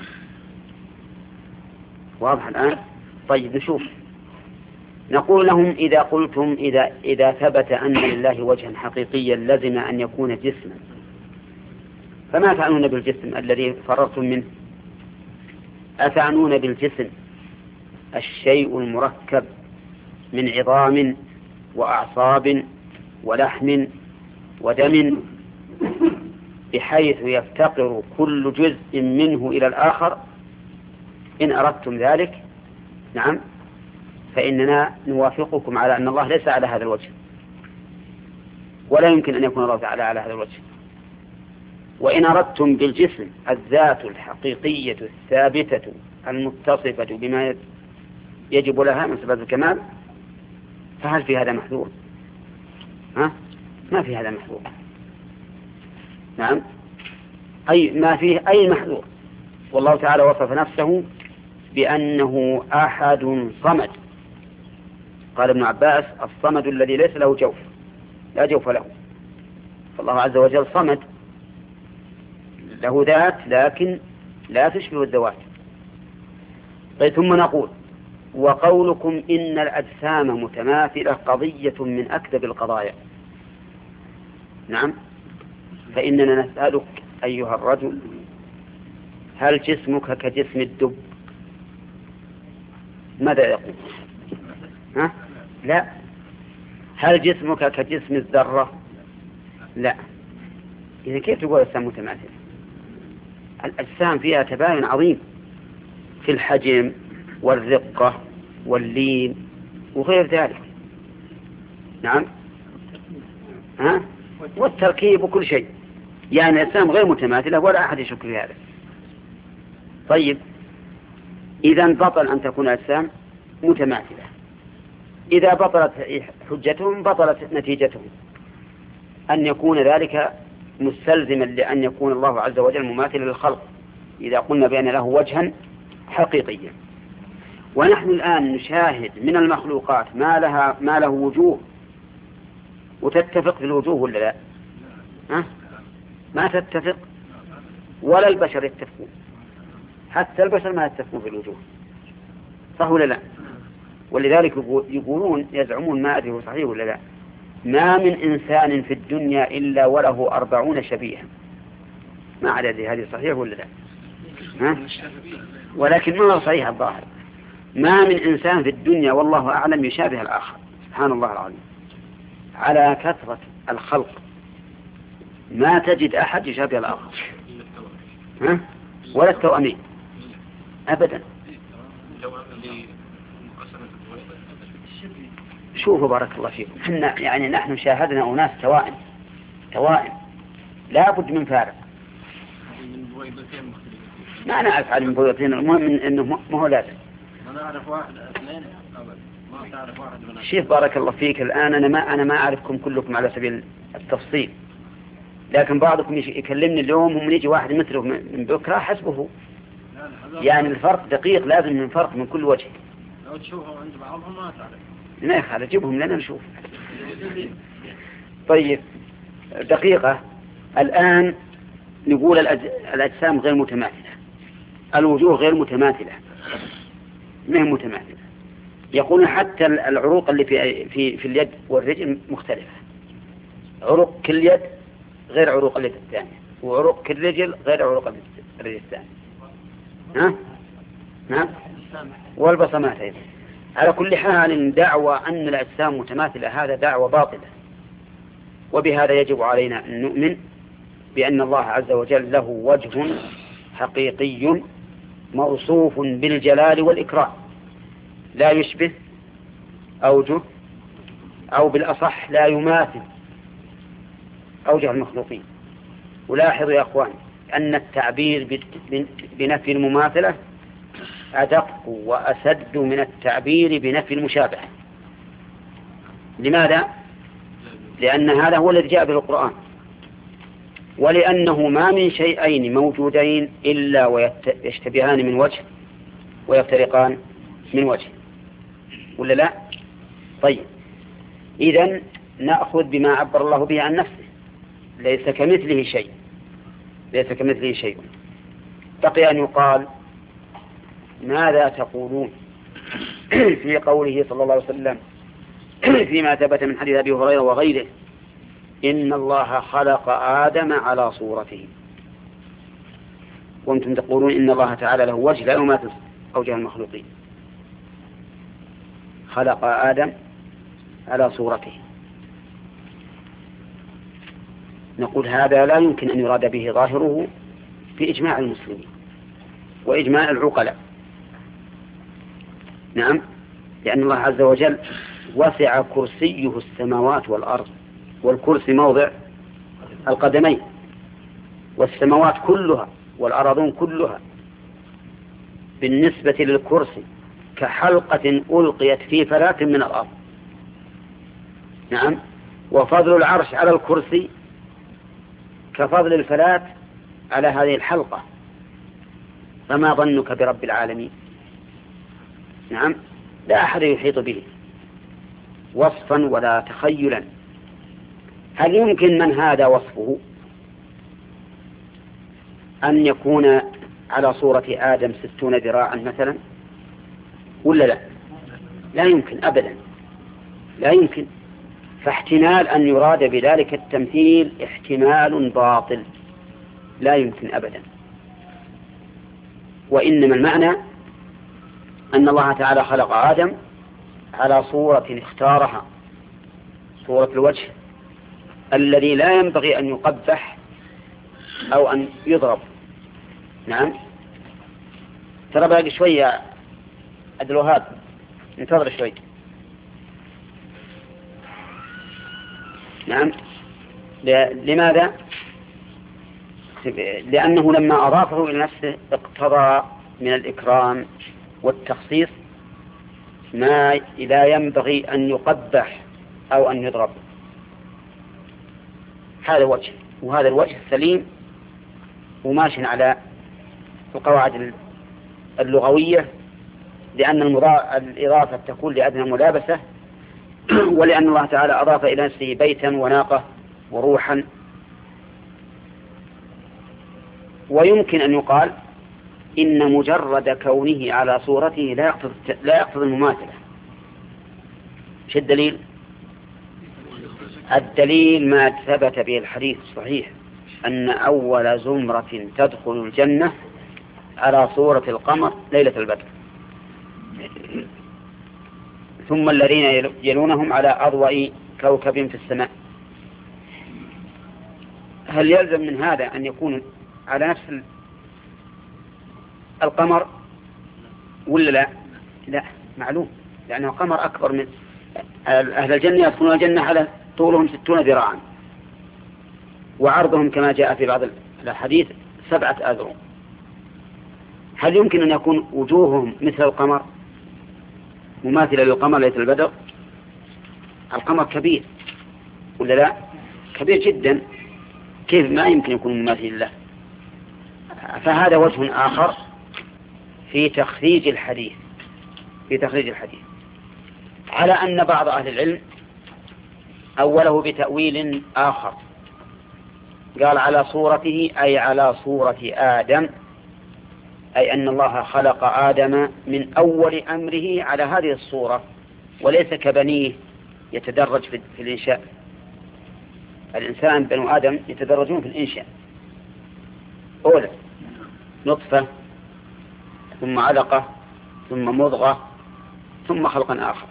واضح الآن؟ طيب نشوف، نقول لهم إذا قلتم إذا, إذا ثبت أن لله وجها حقيقيا لزم أن يكون جسما، فما تعنون بالجسم الذي فررتم منه؟ أتعنون بالجسم الشيء المركب من عظام وأعصاب ولحم ودم بحيث يفتقر كل جزء منه إلى الآخر؟ إن أردتم ذلك نعم فإننا نوافقكم على أن الله ليس على هذا الوجه، ولا يمكن أن يكون الله تعالى على هذا الوجه. وإن أردتم بالجسم الذات الحقيقية الثابتة المتصفة بما يجب لها من صفات الكمال فهل في هذا محذور؟ ها؟ ما في هذا محذور. نعم، أي ما فيه أي محذور. والله تعالى وصف نفسه بأنه أحد صمد، قال ابن عباس الصمد الذي ليس له جوف، لا جوف له. فالله عز وجل صمد له ذات لكن لا تشبه الذوات. طيب، ثم نقول وقولكم إن الأجسام متماثلة قضية من أكذب القضايا. نعم، فإننا نسألك أيها الرجل هل جسمك كجسم الدب؟ ماذا يقول؟ ها؟ لا. هل جسمك كجسم الذرة؟ لا. إذا كيف تقول الأجسام متماثلة؟ الأجسام فيها تباين عظيم في الحجم والرقة واللين وغير ذلك. نعم. ها؟ والتركيب وكل شيء، يعني الأجسام غير متماثلة ولا أحد يشك في هذا. طيب، إذا بطل أن تكون الأجسام متماثلة. إذا بطلت حجتهم بطلت نتيجتهم، أن يكون ذلك مستلزما لأن يكون الله عز وجل مماثلا للخلق إذا قلنا بأن له وجها حقيقيا. ونحن الآن نشاهد من المخلوقات ما لها ما له وجوه وتتفق في الوجوه ولا لا؟ ها؟ ما تتفق، ولا البشر يتفقون، حتى البشر ما يتفقون في الوجوه، صح ولا لا؟ ولذلك يقولون يزعمون، ما أدري صحيح ولا لا، ما من إنسان في الدنيا إلا وله أربعون شبيها. ما أدري هذه صحيح ولا لا، ها؟ ولكن ما هو صحيح الظاهر. ما من إنسان في الدنيا والله أعلم يشابه الآخر، سبحان الله العظيم، على كثرة الخلق ما تجد أحد يشابه الآخر، ها؟ ولا التوأمين أبدا. شوفوا بارك الله فيكم، حنا يعني نحن شاهدنا أناس توائم توائم لا بد من فارق. ما نعرف عن بويضتين، المهم إنه ما هو لازم. ما نعرف واحد اثنين أبدا، ما تعرف واحد من شيخ بارك الله فيك، الآن أنا ما أنا ما أعرفكم كلكم على سبيل التفصيل، لكن بعضكم يكلمني اليوم ومن يجي واحد مثله من بكرة حسبه، يعني الفرق دقيق، لازم من فرق من كل وجه. لو تشوفهم عند بعضهم ما تعرف. ما يخالف، جيبهم لنا نشوف. طيب دقيقة، الآن نقول الأجسام غير متماثلة، الوجوه غير متماثلة، ما هي متماثلة. يقولون حتى العروق اللي في في في اليد والرجل مختلفة، عروق كل يد غير عروق اليد الثانية، وعروق كل رجل غير عروق الرجل الثانية. ها؟ نعم. والبصمات أيضا. على كل حال دعوى أن الأجسام متماثلة هذا دعوى باطلة، وبهذا يجب علينا أن نؤمن بأن الله عز وجل له وجه حقيقي موصوف بالجلال والإكرام، لا يشبه أوجه، أو بالأصح لا يماثل أوجه المخلوقين. ولاحظوا يا أخوان أن التعبير بنفي المماثلة أدق وأسد من التعبير بنفي المشابهة. لماذا؟ لأن هذا هو الذي جاء به القرآن، ولأنه ما من شيئين موجودين إلا ويشتبهان من وجه ويفترقان من وجه، ولا لا؟ طيب، إذن نأخذ بما عبر الله به عن نفسه، ليس كمثله شيء، ليس كمثله شيء. بقي أن يقال ماذا تقولون في قوله صلى الله عليه وسلم فيما ثبت من حديث أبي هريرة وغيره: إن الله خلق آدم على صورته، وأنتم تقولون إن الله تعالى له وجه لا يماثل أوجه المخلوقين. خلق آدم على صورته، نقول هذا لا يمكن أن يراد به ظاهره في إجماع المسلمين وإجماع العقلاء. نعم، لأن الله عز وجل وسع كرسيه السماوات والأرض، والكرسي موضع القدمين، والسماوات كلها والأراضون كلها بالنسبة للكرسي كحلقة ألقيت في فلاة من الأرض. نعم، وفضل العرش على الكرسي كفضل الفلاة على هذه الحلقة، فما ظنك برب العالمين؟ نعم، لا أحد يحيط به وصفا ولا تخيلا. هل يمكن من هذا وصفه أن يكون على صورة آدم ستون ذراعا مثلا، ولا لا؟ لا يمكن أبدا، لا يمكن. فاحتمال أن يراد بذلك التمثيل احتمال باطل، لا يمكن أبدا. وإنما المعنى أن الله تعالى خلق آدم على صورة اختارها، صورة الوجه الذي لا ينبغي أن يقبح أو أن يضرب. نعم. ترى باقي شوية عبد الوهاب، انتظر شوي. نعم. لماذا؟ لأنه لما أضافه إلى نفسه اقتضى من الإكرام والتخصيص ما لا ينبغي أن يقبح أو أن يضرب. هذا وجه، وهذا الوجه سليم وماشي على القواعد اللغوية، لأن الإضافة تكون لأدنى ملابسة، ولأن الله تعالى أضاف إلى نفسه بيتا وناقة وروحا. ويمكن أن يقال إن مجرد كونه على صورته لا يقتضي لا يقتضي المماثلة. شو الدليل؟ الدليل ما ثبت به الحديث الصحيح أن أول زمرة تدخل الجنة على صورة القمر ليلة البدر، ثم الذين يلونهم على أضواء كوكب في السماء. هل يلزم من هذا أن يكون على نفس القمر ولا لا؟ لا، معلوم، لأنه قمر أكبر من أهل الجنة. يدخلون الجنة على طولهم ستون ذراعا، وعرضهم كما جاء في بعض الحديث سبعة أذرع. هل يمكن أن يكون وجوههم مثل القمر مماثلة للقمر ليلة البدر؟ القمر كبير ولا لا؟ كبير جدا، كيف ما يمكن يكون مماثل له؟ فهذا وجه آخر في تخريج الحديث في تخريج الحديث على أن بعض أهل العلم أوله بتأويل آخر، قال على صورته أي على صورة آدم، أي أن الله خلق آدم من أول أمره على هذه الصورة، وليس كبنيه يتدرج في الإنشاء. الإنسان بنو آدم يتدرجون في الإنشاء، أولا نطفة ثم علقة ثم مضغة ثم خلقا آخر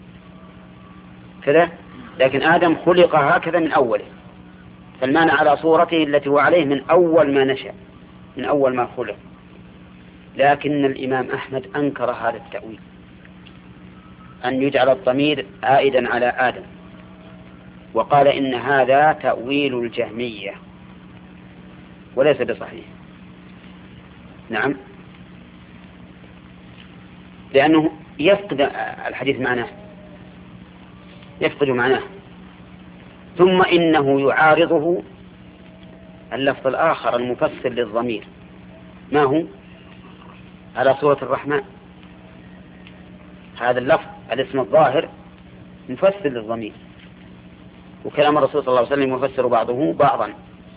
كذا، لكن آدم خلق هكذا من أوله، فالمعنى على صورته التي هو عليه من أول ما نشأ، من أول ما خلق. لكن الإمام أحمد أنكر هذا التأويل، أن يجعل الضمير عائدا على آدم، وقال إن هذا تأويل الجهمية وليس بصحيح. نعم، لأنه يفقد الحديث معناه، يفقد معناه. ثم إنه يعارضه اللفظ الآخر المفسر للضمير، ما هو؟ على صورة الرحمن. هذا اللفظ الاسم الظاهر مفسر للضمير، وكلام الرسول صلى الله عليه وسلم يفسر بعضه بعضا.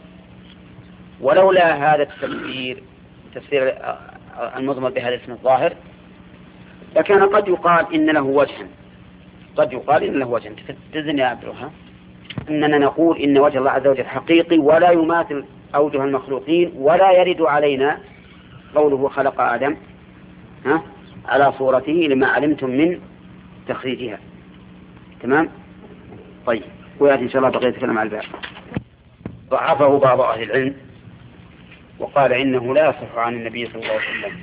ولولا هذا التفسير تفسير المضمر بهذا الاسم الظاهر لكان قد يقال إن له وجها، قد يقال إن له وجها. تزن يا عبد الوهاب أننا نقول إن وجه الله عز وجل حقيقي ولا يماثل أوجه المخلوقين، ولا يرد علينا قوله خلق آدم ها على صورته لما علمتم من تخريجها. تمام؟ طيب، ويأتي إن شاء الله بقية الكلام على الباب. ضعفه بعض أهل العلم وقال إنه لا يصح عن النبي صلى الله عليه وسلم،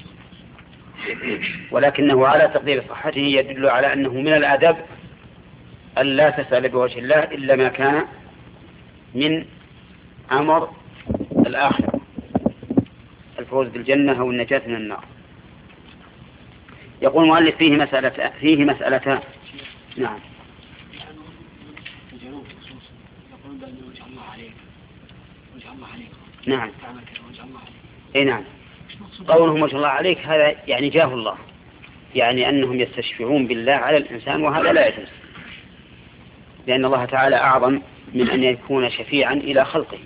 ولكنه على تقدير صحته يدل على أنه من الأدب أن لا تسأل بوجه الله إلا ما كان من أمر الآخرة، الفوز بالجنة أو النجاة من النار. يقول المؤلف فيه مسألة فيه مسألتان. نعم. الجنوب خصوصا يقولون بأن وجه الله عليك، وجه الله عليك. نعم. وجه الله عليك. إيه نعم. قولهم وجه الله عليك هذا يعني جاه الله، يعني أنهم يستشفعون بالله على الإنسان، وهذا لا يجوز، لأن الله تعالى أعظم من أن يكون شفيعا إلى خلقه.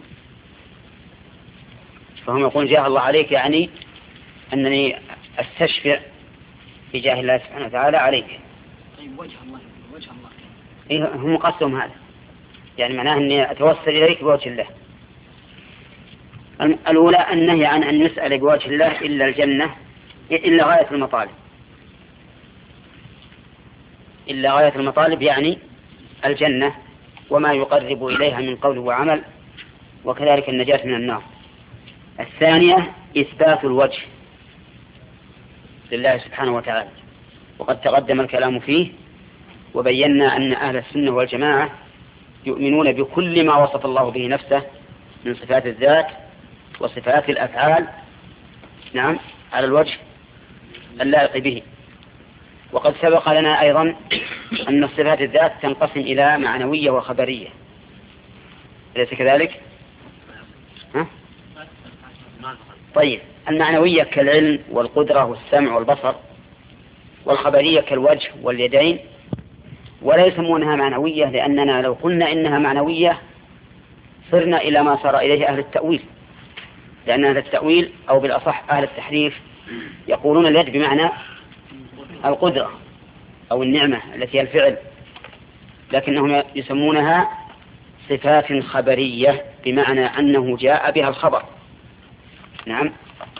فهم يقولون جاه الله عليك يعني أنني أستشفع بجاه الله سبحانه وتعالى عليك. طيب وجه الله وجه الله إيه هم قصدهم هذا، يعني معناه أني أتوسل إليك بوجه الله. الأولى النهي عن أن يسأل بوجه الله إلا الجنة إلا غاية المطالب، إلا غاية المطالب يعني الجنة وما يقرب إليها من قول وعمل، وكذلك النجاة من النار. الثانية إثبات الوجه لله سبحانه وتعالى، وقد تقدم الكلام فيه، وبينا أن أهل السنة والجماعة يؤمنون بكل ما وصف الله به نفسه من صفات الذات وصفات الأفعال، نعم، على الوجه اللائق به. وقد سبق لنا أيضا أن صفات الذات تنقسم إلى معنوية وخبرية، أليس كذلك؟ ها؟ طيب، المعنوية كالعلم والقدرة والسمع والبصر، والخبرية كالوجه واليدين. ولا يسمونها معنوية لأننا لو قلنا إنها معنوية صرنا إلى ما صار إليه أهل التأويل، لأن أهل التأويل أو بالأصح أهل التحريف يقولون اليد بمعنى القدرة أو النعمة التي هي الفعل، لكنهم يسمونها صفات خبرية بمعنى أنه جاء بها الخبر. نعم.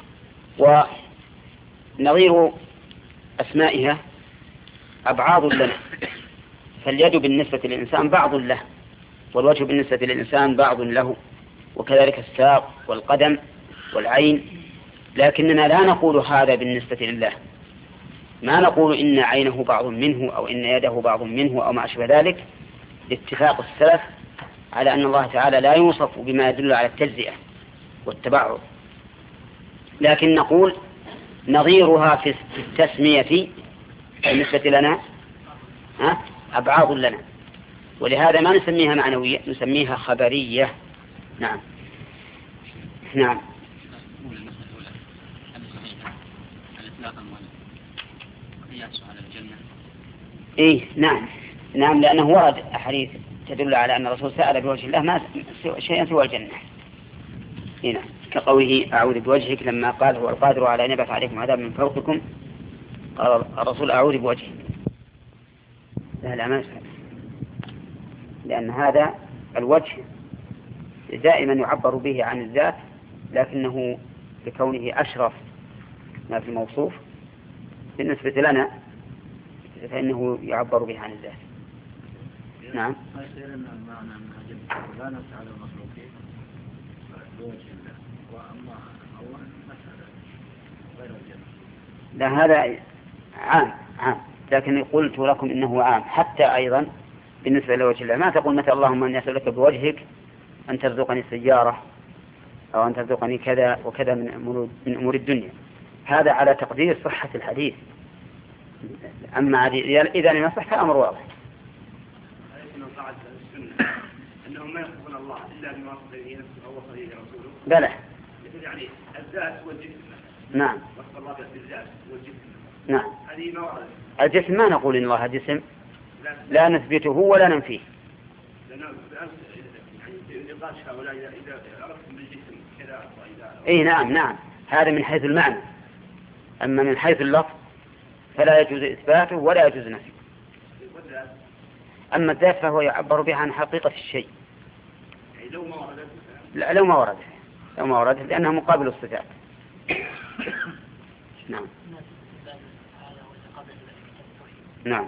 ونظير أسمائها أبعاض لنا، فاليد بالنسبة للإنسان بعض له، والوجه بالنسبة للإنسان بعض له، وكذلك الساق والقدم والعين. لكننا لا نقول هذا بالنسبة لله، ما نقول إن عينه بعض منه أو إن يده بعض منه أو ما أشبه ذلك، لاتفاق السلف على أن الله تعالى لا يوصف بما يدل على التجزئة والتبعض، لكن نقول نظيرها في التسمية بالنسبة لنا أبعاض لنا، ولهذا ما نسميها معنوية، نسميها خبرية. نعم. نعم. إيه نعم نعم لأنه ورد أحاديث تدل على أن الرسول سأل بوجه الله ما شيئا سوى الجنة. هنا كقوله أعوذ بوجهك لما قال هو القادر على أن يبعث عليكم عذاب من فوقكم، قال الرسول أعوذ بوجهك. لا لا ما يسأل، لأن هذا الوجه دائما يعبر به عن الذات، لكنه بكونه أشرف ما في الموصوف بالنسبة لنا فإنه يعبر به عن الذات. نعم. لا هذا عام عام، لكن قلت لكم إنه عام حتى أيضا بالنسبة لوجه الله. ما تقول مثل اللهم أن يسألك بوجهك أن ترزقني السيارة أو أن ترزقني كذا وكذا من أمور الدنيا، هذا على تقدير صحة الحديث. أما إذا لم يصح فالأمر واضح. أنهم ما يخبرون الله إلا بما وصف به نفسه أو وصف به رسوله. بلى. يعني الذات والجسم. نعم. وصف الله بالذات والجسم. نعم. هذه ما ورد. الجسم ما نقول إن الله جسم، لا نثبته ولا ننفيه. لأنه يعني إذا قال هؤلاء إذا عرفتم بالجسم كذا وإذا. إيه نعم نعم، هذا من حيث المعنى، أما من حيث اللفظ فلا يجوز إثباته ولا يجوز نفيه. أما الذات فهو يعبر به عن حقيقة الشيء. لو ما ورد. لا لو ما ورد لو ما ورد لأنها مقابل الصفات. نعم. نعم.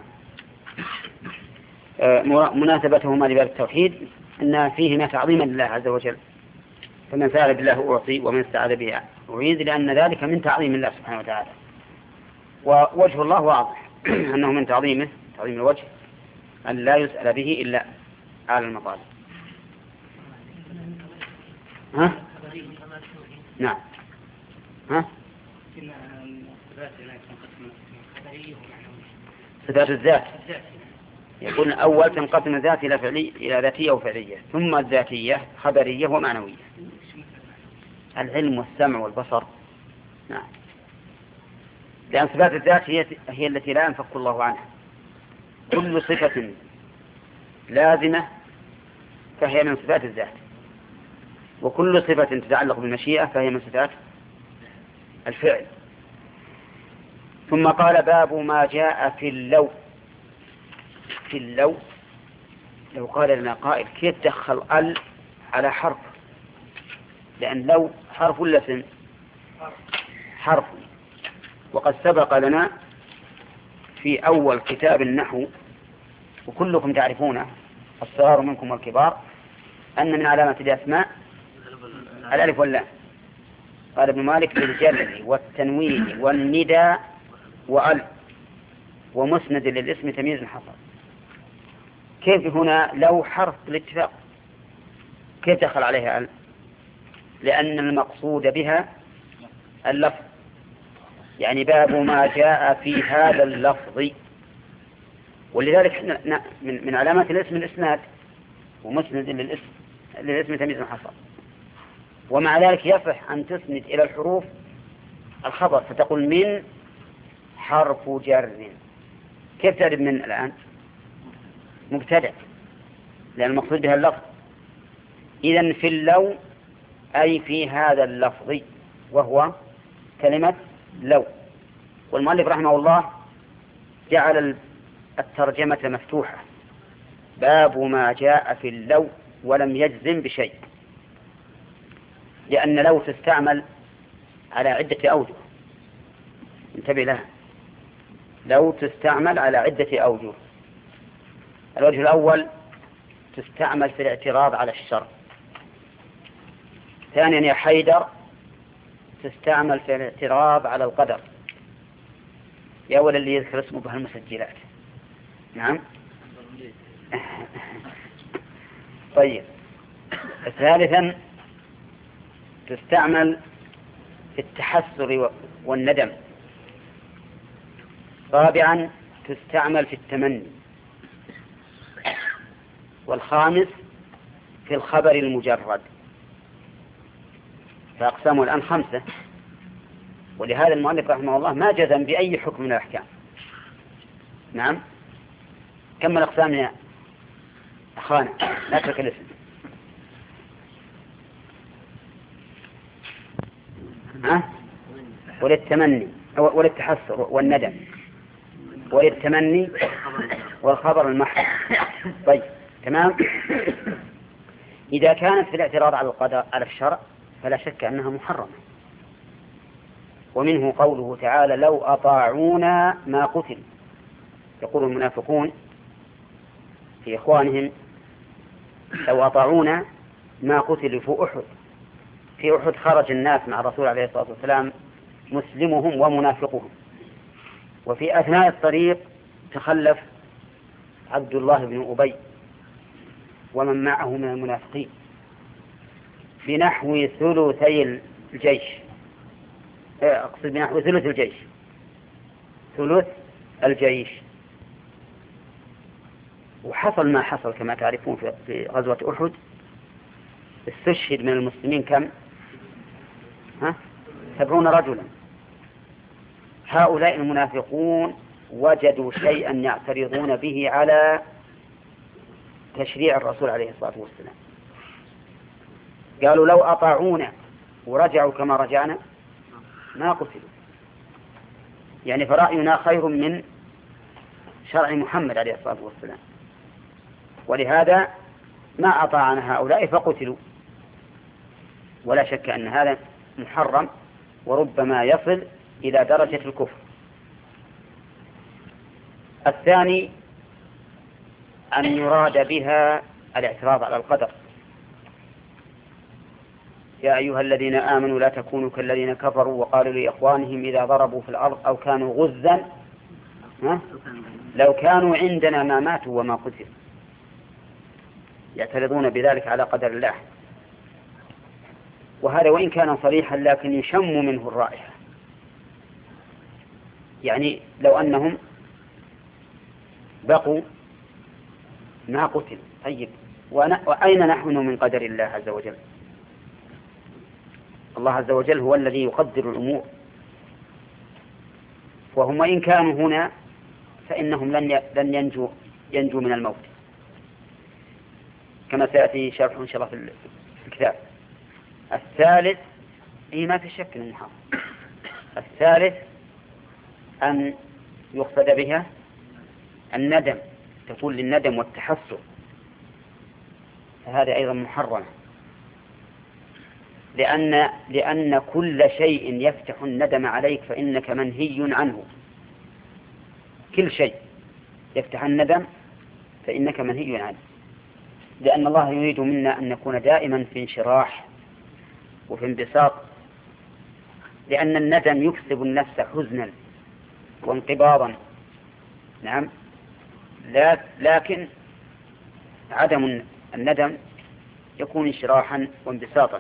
مناسبتهما لباب التوحيد أن فيهما تعظيما لله عز وجل، فمن سأل بالله أعطي ومن استعاذ به أعيذ، لأن ذلك من تعظيم الله سبحانه وتعالى. ووجه الله واضح أنه من تعظيمه تعظيم الوجه أن لا يسأل به إلا على المطالب. ها؟ نعم. ها؟ صفات الذات يقول أول تنقسم الذات إلى فعلي إلى ذاتية وفعلية، ثم الذاتية خبرية ومعنوية. العلم والسمع والبصر. نعم. لأن صفات الذات هي هي التي لا ينفك الله عنها. كل صفة لازمة فهي من صفات الذات، وكل صفة تتعلق بالمشيئة فهي من صفات الفعل. ثم قال باب ما جاء في اللو. في اللو لو قال لنا قائل كيف دخل ال على حرف، لأن لو حرف ولا اسم؟ حرف. وقد سبق لنا في أول كتاب النحو، وكلكم تعرفونه الصغار منكم والكبار، أن من علامة الأسماء الألف واللام. قال ابن مالك للجر والتنوين والندى وأل ومسند للاسم تمييز حصل. كيف هنا لو حرف بالاتفاق كيف دخل عليها أل؟ لأن المقصود بها اللفظ، يعني باب ما جاء في هذا اللفظ. ولذلك من علامات الاسم الإسناد ومسند للاسم للاسم تمييز حصل. ومع ذلك يصح أن تسند إلى الحروف الخبر فتقول من حرف جر. كيف تعرف من الآن؟ مبتدأ، لأن المقصود بها اللفظ. إذن في اللو أي في هذا اللفظ، وهو كلمة لو. والمؤلف رحمه الله جعل الترجمة مفتوحة، باب ما جاء في اللو، ولم يجزم بشيء، لأن لو تستعمل على عدة أوجه. انتبه لها، لو تستعمل على عدة أوجه. الوجه الأول تستعمل في الاعتراض على الشر. ثانيا يا حيدر تستعمل في الاعتراض على القدر. يا ولد اللي يذكر اسمه بهالمسجلات. نعم. طيب. ثالثا تستعمل في التحسر والندم. رابعا تستعمل في التمني. والخامس في الخبر المجرد. فأقسامه الآن خمسة، ولهذا المؤلف رحمه الله ما جزم بأي حكم من الأحكام. نعم. كم الأقسام يا أخوانا؟ لا ترك الاسم. ها؟ وللتمني وللتحسر والندم وللتمني والخبر المحض. طيب تمام. إذا كانت في الاعتراض على القدر على الشرع فلا شك أنها محرمة. ومنه قوله تعالى لو أطاعونا ما قتل. يقول المنافقون في إخوانهم لو أطاعونا ما قتلوا في أحد. في أحد خرج الناس مع الرسول عليه الصلاة والسلام مسلمهم ومنافقهم، وفي أثناء الطريق تخلف عبد الله بن أبي ومن معه من المنافقين بنحو ثلثي الجيش. أقصد بنحو ثلث الجيش ثلث الجيش وحصل ما حصل كما تعرفون في غزوة أحد. استشهد من المسلمين كم؟ ها؟ سبعون رجلا. هؤلاء المنافقون وجدوا شيئا يعترضون به على تشريع الرسول عليه الصلاة والسلام. قالوا لو أطاعونا ورجعوا كما رجعنا ما قتلوا، يعني فرأينا خير من شرع محمد عليه الصلاة والسلام، ولهذا ما أطاعنا هؤلاء فقتلوا. ولا شك أن هذا محرم وربما يصل إلى درجة الكفر. الثاني أن يراد بها الاعتراض على القدر. يا أيها الذين آمنوا لا تكونوا كالذين كفروا وقالوا لإخوانهم إذا ضربوا في الأرض أو كانوا غزا لو كانوا عندنا ما ماتوا وما قتلوا. يعترضون بذلك على قدر الله، وهذا وإن كان صريحا لكن يشم منه الرائحة. يعني لو أنهم بقوا ما قتلوا. طيب وأين نحن من قدر الله عز وجل؟ الله عز وجل هو الذي يقدر الأمور، وهم وإن كانوا هنا فإنهم لن لن ينجوا ينجوا من الموت كما سيأتي شرح إن شاء الله في الكتاب. الثالث إيه ما في شك من محاضر. الثالث أن يقصد بها الندم، تكون للندم والتحسر، فهذا أيضا محرم. لأن لأن كل شيء يفتح الندم عليك فإنك منهي عنه. كل شيء يفتح الندم فإنك منهي عنه، لأن الله يريد منا أن نكون دائما في انشراح وفي انبساط، لأن الندم يكسب النفس حزنا وانقباضا. نعم، لكن عدم الندم يكون انشراحا وانبساطا.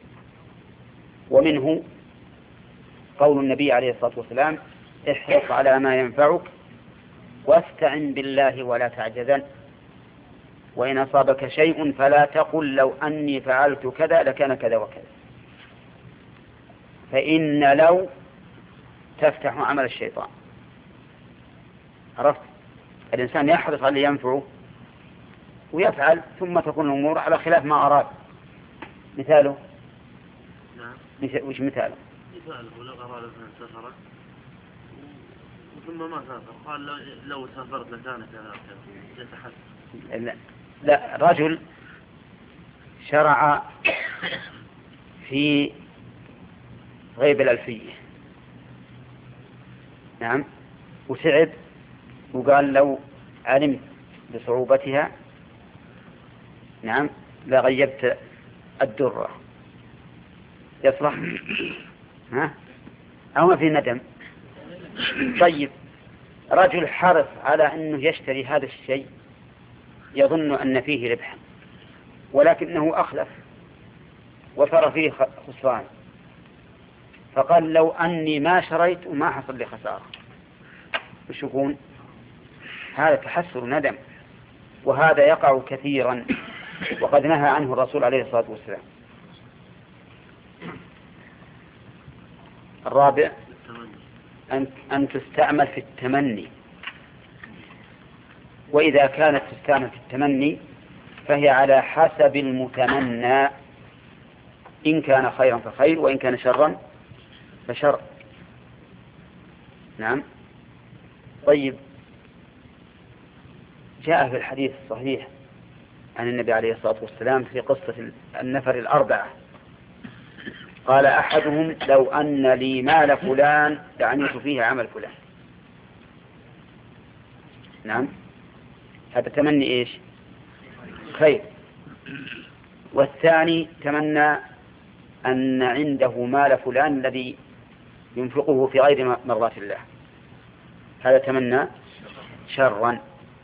ومنه قول النبي عليه الصلاة والسلام: احرص على ما ينفعك واستعن بالله ولا تعجزن، وإن أصابك شيء فلا تقل لو أني فعلت كذا لكان كذا وكذا، فإن لو تفتح عمل الشيطان. عرفت؟ الإنسان يحرص على ينفعه ويفعل، ثم تكون الأمور على خلاف ما أراد. مثاله نعم. وش مثاله؟ مثاله لو أراد أن سافر ثم ما سافر، قال لو سافرت لكان كذا كذا يتحسن. لا. لا، رجل شرع في غيب الألفية، نعم، وسعد وقال لو علمت بصعوبتها، نعم، لغيبت الدرة. يصلح؟ ها؟ أو ما في ندم؟ طيب، رجل حرص على أنه يشتري هذا الشيء يظن أن فيه ربحا، ولكنه أخلف وفر فيه خسران، فقال لو أني ما شريت وما حصل لي خسارة. وش يكون؟ هذا تحسر ندم، وهذا يقع كثيرا، وقد نهى عنه الرسول عليه الصلاة والسلام. الرابع أن أن تستعمل في التمني، وإذا كانت تستعمل في التمني فهي على حسب المتمنى، إن كان خيرا فخير وإن كان شرا فشر. نعم. طيب، جاء في الحديث الصحيح عن النبي عليه الصلاة والسلام في قصة النفر الأربعة، قال أحدهم: لو أن لي مال فلان لعنيت فيه عمل فلان. نعم، هذا تمني إيش؟ خير. والثاني تمنى أن عنده مال فلان الذي ينفقه في غير مرضاة الله، هذا تمنى شرا.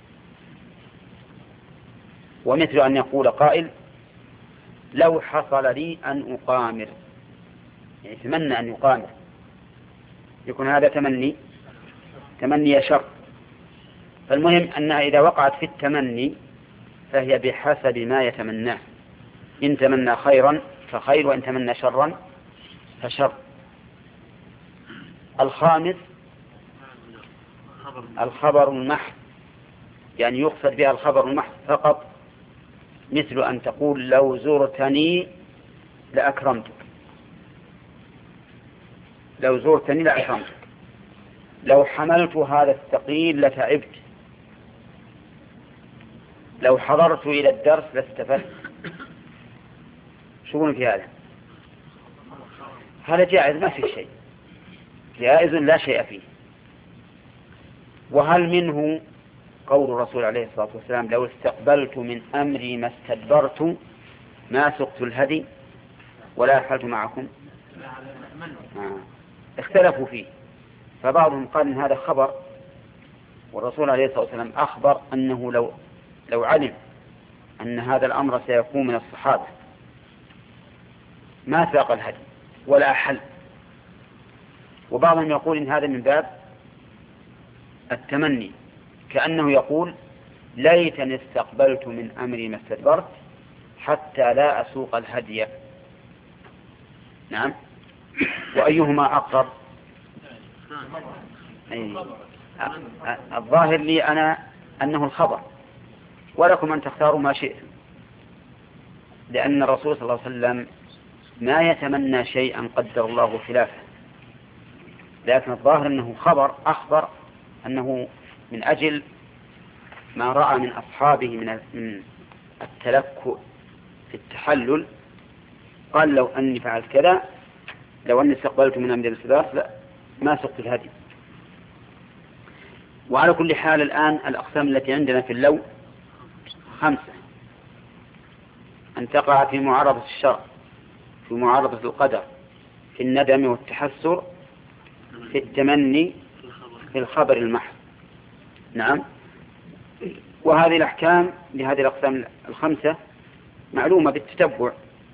ومثل أن يقول قائل: لو حصل لي أن أقامر، يعني يتمنى أن يقامر، يكون هذا تمني تمني شر. فالمهم أنها إذا وقعت في التمني فهي بحسب ما يتمناه، إن تمنى خيرا فخير وإن تمنى شرا فشر. الخامس الخبر المحض، يعني يقصد بها الخبر المحض فقط، مثل أن تقول: لو زرتني لأكرمتك، لو زرتني لأكرمتك، لو حملت هذا الثقيل لتعبت، لو حضرت إلى الدرس لاستفدت. شو في هذا؟ هذا جائز، ما في شيء، جائز لا شيء فيه. وهل منه قول الرسول عليه الصلاة والسلام: لو استقبلت من أمري ما استدبرت ما سقت الهدي ولا أحلت معكم؟ آه. اختلفوا فيه، فبعضهم قال إن هذا خبر، والرسول عليه الصلاة والسلام أخبر أنه لو لو علم أن هذا الأمر سيكون من الصحابة ما ساق الهدي ولا أحل. وبعضهم يقول إن هذا من باب التمني، كأنه يقول: ليتني استقبلت من أمري ما استدبرت حتى لا أسوق الهدي. نعم. وأيهما أقرب؟ أي. الظاهر لي أنا أنه الخبر، ولكم أن تختاروا ما شئتم، لأن الرسول صلى الله عليه وسلم ما يتمنى شيئا قدر الله خلافه، لكن الظاهر أنه خبر أخبر أنه من أجل ما رأى من أصحابه من التلكؤ في التحلل قال لو أني فعلت كذا، لو أني استقبلت من أمر الاستدراس لا ما سقت الهدي. وعلى كل حال الآن الأقسام التي عندنا في اللو خمسة: أن تقع في معارضة الشرع، في معارضة القدر، في الندم والتحسر، في التمني، في الخبر المحض. نعم. وهذه الأحكام لهذه الأقسام الخمسة معلومة بالتتبع،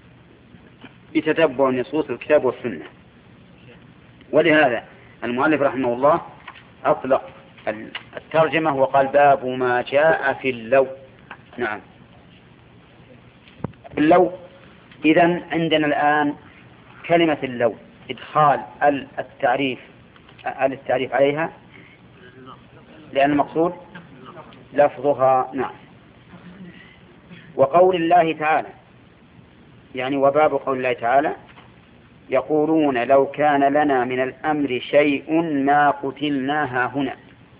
بتتبع نصوص الكتاب والسنة. ولهذا المؤلف رحمه الله أطلق الترجمة وقال: باب ما جاء في اللو. نعم. اللو، إذن عندنا الآن كلمة اللو إدخال التعريف التعريف عليها، لأن المقصود لفظها. نعم. وقول الله تعالى، يعني وباب قول الله تعالى: يقولون لو كان لنا من الأمر شيء ما قتلناها هنا.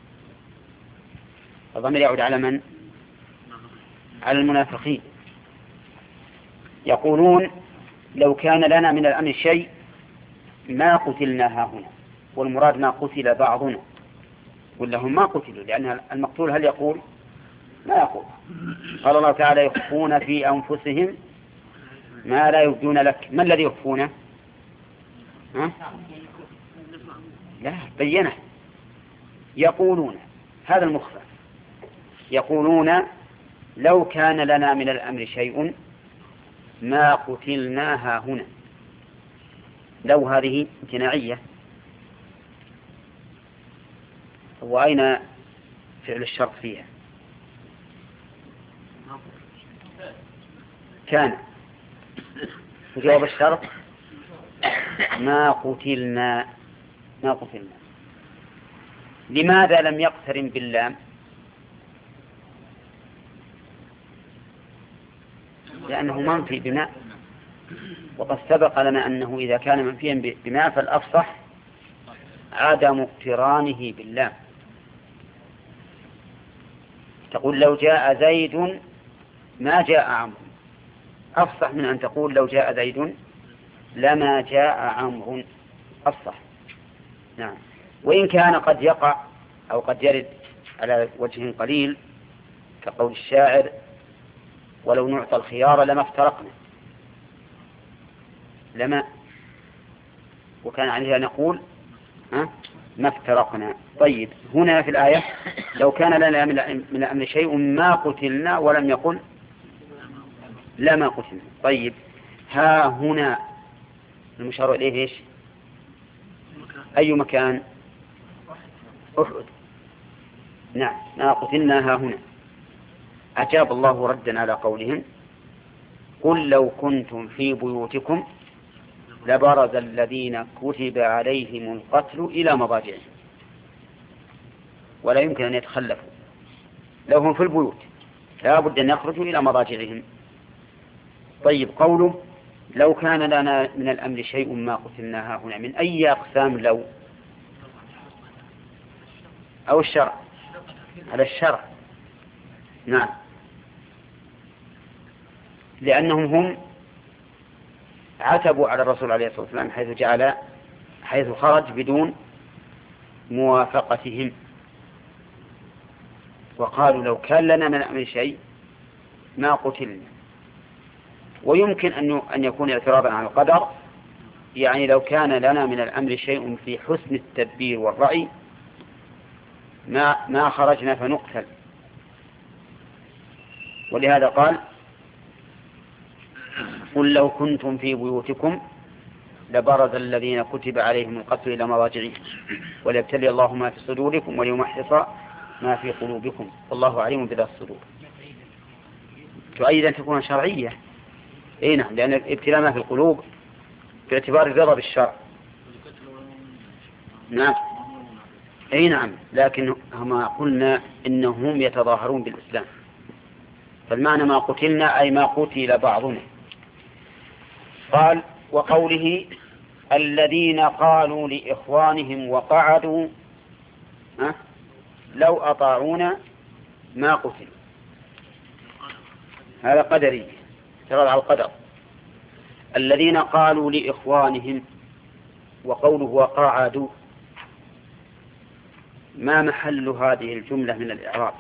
الضمير يعود على من؟ على المنافقين. يقولون لو كان لنا من الأمر شيء ما قتلناها هنا، والمراد ما قتل بعضنا، ولا هم ما قتلوا، لأن المقتول هل يقول؟ لا يقول. قال الله تعالى: يخفون في أنفسهم ما لا يبدون لك. ما الذي يخفونه؟ ها؟ لا، بينه. يقولون، هذا المخفى. يقولون لو كان لنا من الأمر شيء ما قتلناها هنا. لو هذه امتناعية، وأين فعل الشرط فيها؟ كان. وجواب الشرط ما قتلنا. ما قتلنا. لماذا لم يقترن باللام؟ لأنه منفي بماء، وقد سبق لنا أنه إذا كان منفيا بماء فالأفصح عدم اقترانه باللام. تقول لو جاء زيد ما جاء عمرو، أفصح من أن تقول لو جاء زيد لما جاء عمرو. أفصح. نعم. وإن كان قد يقع أو قد يرد على وجه قليل كقول الشاعر: ولو نعطى الخيار لما افترقنا. لما، وكان عليها نقول ها ما افترقنا. طيب، هنا في الآية لو كان لنا من الأمر شيء ما قتلنا، ولم يقل لما قتلنا. طيب، ها هنا المشار إليه إيش؟ أي مكان؟ أحد. نعم، ما قتلنا ها هنا. أجاب الله ردا على قولهم: قل لو كنتم في بيوتكم لبرز الذين كتب عليهم القتل إلى مضاجعهم ولا يمكن أن يتخلفوا. لو هم في البيوت لا بد أن يخرجوا إلى مضاجعهم. طيب، قوله لو كان لنا من الأمر شيء ما قتلناها هنا، من أي أقسام لو؟ أو الشرع؟ على الشرع. نعم، لأنهم هم عتبوا على الرسول عليه الصلاة والسلام حيث جعل حيث خرج بدون موافقتهم، وقالوا لو كان لنا من الأمر شيء ما قتلنا. ويمكن أن يكون اعتراضا على القدر، يعني لو كان لنا من الأمر شيء في حسن التدبير والرأي ما ما خرجنا فنقتل. ولهذا قال: قل لو كنتم في بيوتكم لبرز الذين كتب عليهم القتل إلى مضاجعهم وليبتلي الله ما في صدوركم وليمحص ما في قلوبكم والله عليم بذات الصدور. تؤيد أن تكون شرعية. اي نعم، لأن الابتلاء ما في القلوب باعتبار الرضا بالشرع. نعم، اي نعم، لكن هم قلنا إنهم يتظاهرون بالإسلام، فالمعنى ما قتلنا أي ما قتل بعضنا. قال: وقوله الذين قالوا لإخوانهم وقعدوا أه؟ لو أطاعونا ما قتلوا. هذا قدري، اعتراض على القدر. الذين قالوا لإخوانهم وقوله وقاعدوا، ما محل هذه الجملة من الإعراب؟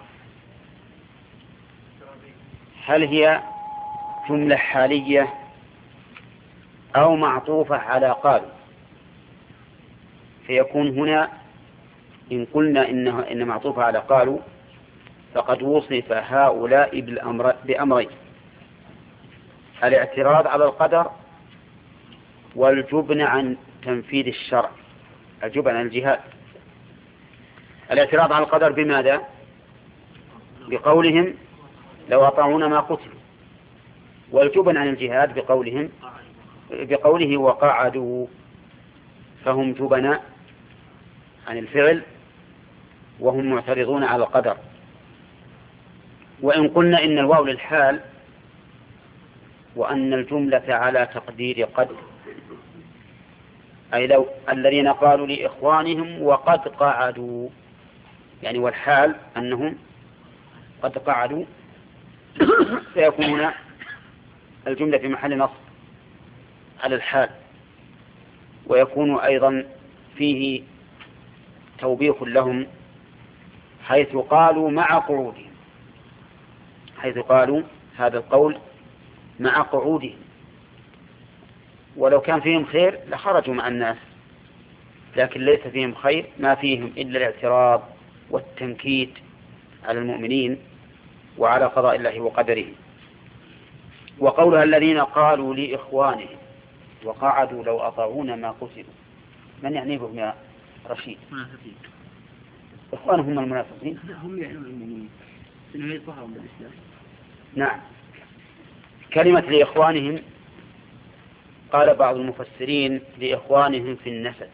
هل هي جملة حالية أو معطوفة على قالوا؟ فيكون هنا إن قلنا إنها إن معطوفة على قالوا فقد وصف هؤلاء بالأمر بأمرين: الاعتراض على القدر والجبن عن تنفيذ الشرع، الجبن عن الجهاد. الاعتراض على القدر بماذا؟ بقولهم لو أطاعونا ما قتلوا، والجبن عن الجهاد بقولهم بقوله وقعدوا، فهم جبناء عن الفعل وهم معترضون على القدر. وإن قلنا إن الواو للحال وأن الجملة على تقدير قد، أي لو الذين قالوا لإخوانهم وقد قعدوا، يعني والحال أنهم قد قعدوا، سيكون هنا الجملة في محل نصب على الحال، ويكون أيضا فيه توبيخ لهم حيث قالوا مع قعودهم، حيث قالوا هذا القول مع قعودهم، ولو كان فيهم خير لخرجوا مع الناس، لكن ليس فيهم خير، ما فيهم إلا الاعتراض والتنكيت على المؤمنين وعلى قضاء الله وقدره. وقولها الذين قالوا لإخوانهم وقعدوا لو أطاعونا ما قتلوا، من يعني بهم يا رشيد؟ إخوانهم المنافقين، هم يعلمون المؤمنين إنه يظهرون بالإسلام. نعم. كلمة لإخوانهم قال بعض المفسرين لإخوانهم في النسب،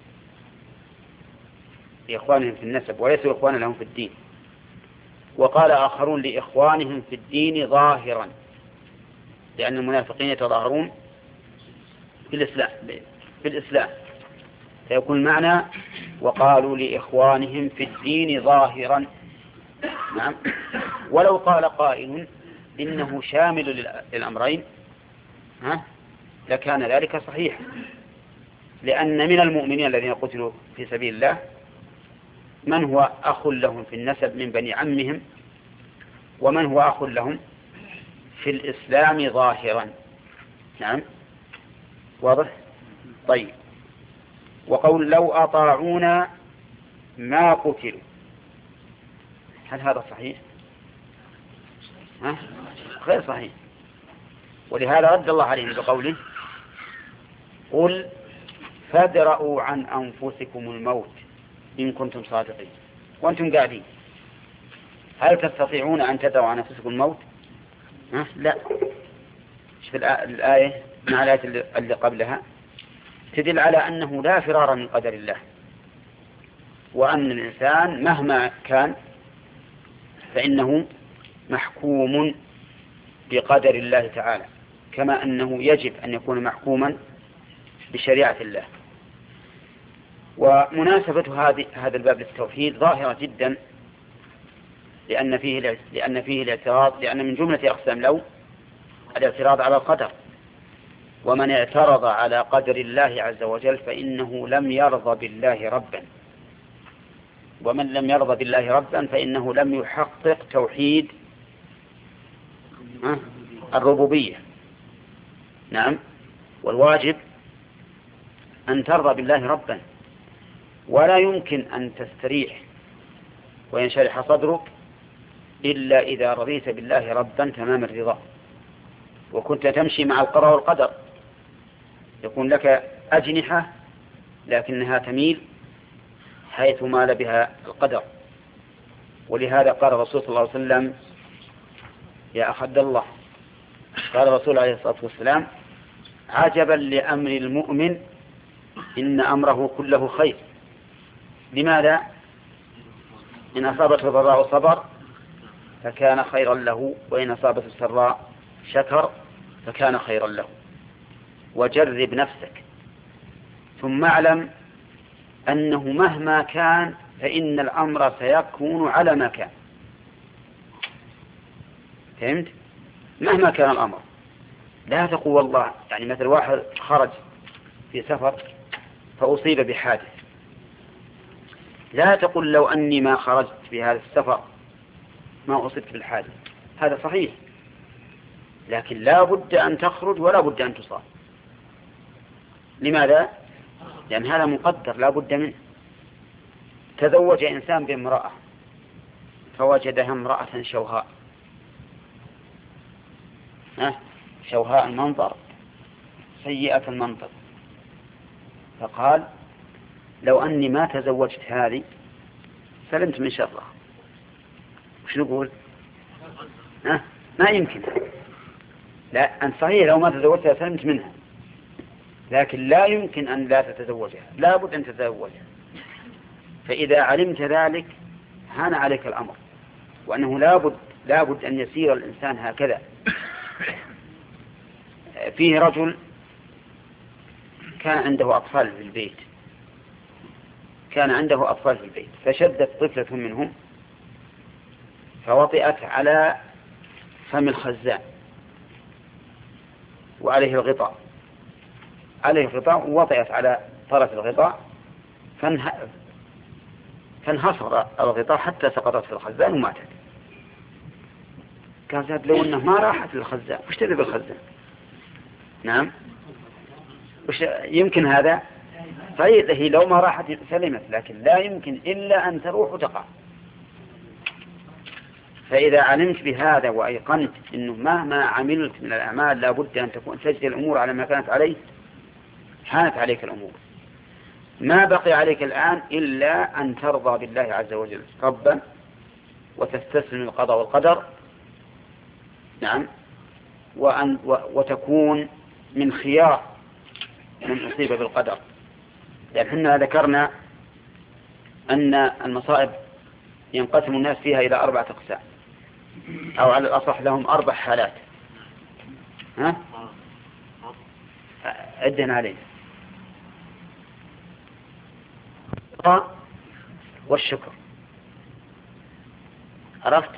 لإخوانهم في النسب وليسوا إخوانا لهم في الدين. وقال آخرون لإخوانهم في الدين ظاهرا، لأن المنافقين يتظاهرون في الإسلام في الإسلام فيكون المعنى وقالوا لإخوانهم في الدين ظاهرا. نعم. ولو قال قائل إنه شامل للأمرين ها لكان ذلك صحيح، لأن من المؤمنين الذين قتلوا في سبيل الله من هو أخ لهم في النسب من بني عمهم، ومن هو أخ لهم في الإسلام ظاهرا. نعم، واضح؟ طيب. وقول لو أطاعونا ما قتلوا، هل هذا صحيح؟ ها؟ غير صحيح. ولهذا رد الله عليهم بقوله قل فادرؤوا عن أنفسكم الموت إن كنتم صادقين. وأنتم قاعدين، هل تستطيعون أن تدروا عن أنفسكم الموت؟ ها؟ لا. شوف الآية مع الآية اللي قبلها تدل على أنه لا فرار من قدر الله، وأن الإنسان مهما كان فإنه محكوم بقدر الله تعالى، كما أنه يجب أن يكون محكوما بشريعة الله. ومناسبة هذه هذا الباب للتوحيد ظاهرة جدا، لأن فيه لأن فيه الاعتراض، لأن من جملة أقسام لو الاعتراض على القدر، ومن اعترض على قدر الله عز وجل فإنه لم يرضى بالله ربا، ومن لم يرضى بالله ربا فإنه لم يحقق توحيد الربوبية. نعم. والواجب أن ترضى بالله ربا، ولا يمكن أن تستريح وينشرح صدرك إلا إذا رضيت بالله ربا تمام الرضا، وكنت تمشي مع القضاء والقدر، يكون لك أجنحة لكنها تميل حيث مال بها القدر. ولهذا قال الرسول صلى الله عليه وسلم يا أخ عبد الله، قال الرسول عليه الصلاة والسلام عجبا لأمر المؤمن إن أمره كله خير. لماذا؟ إن أصابته ضراء صبر فكان خيرا له، وإن أصابته السراء شكر فكان خيرا له. وجرب نفسك ثم اعلم أنه مهما كان فإن الأمر سيكون على ما كان. فهمت؟ مهما كان الأمر لا تقول والله، يعني مثل واحد خرج في سفر فأصيب بحادث، لا تقول لو أني ما خرجت في هذا السفر ما أصبت بالحادث، هذا صحيح، لكن لا بد أن تخرج ولا بد أن تصاب. لماذا؟ لأن هذا مقدر لا بد منه. تزوج إنسان بامرأة فوجدها امرأة شوهاء، شوهاء المنظر سيئة المنظر، فقال لو أني ما تزوجت هذه سلمت من شرها. وش نقول؟ أه؟ ما يمكن. لا، أن صحيح لو ما تزوجتها سلمت منها، لكن لا يمكن أن لا تتزوجها، لا بد أن تتزوجها. فإذا علمت ذلك هان عليك الأمر، وأنه لا بد لا بد أن يسير الإنسان هكذا. فيه رجل كان عنده أطفال في البيت كان عنده أطفال في البيت فشدت طفلة منهم فوطئت على فم الخزان وعليه الغطاء عليه الغطاء ووطئت على طرف الغطاء فانه... فانحصر الغطاء حتى سقطت في الخزان وماتت. قالت لو أنه ما راحت للخزان وش تدري بالخزان؟ نعم، وش يمكن هذا؟ طيب هي لو ما راحت سلمت، لكن لا يمكن إلا أن تروح وتقع. فإذا علمت بهذا وأيقنت أنه مهما عملت من الأعمال لا بد أن تكون تجري الأمور على ما كانت عليه، حانت عليك الأمور. ما بقي عليك الآن إلا أن ترضى بالله عز وجل ربا وتستسلم القضاء والقدر، نعم، وأن وتكون من خيار من أصيب بالقدر. لأن احنا ذكرنا أن المصائب ينقسم الناس فيها إلى أربعة أقسام، أو على الأصح لهم أربع حالات. ها؟ عدنا عليه الرضا والشكر. عرفت؟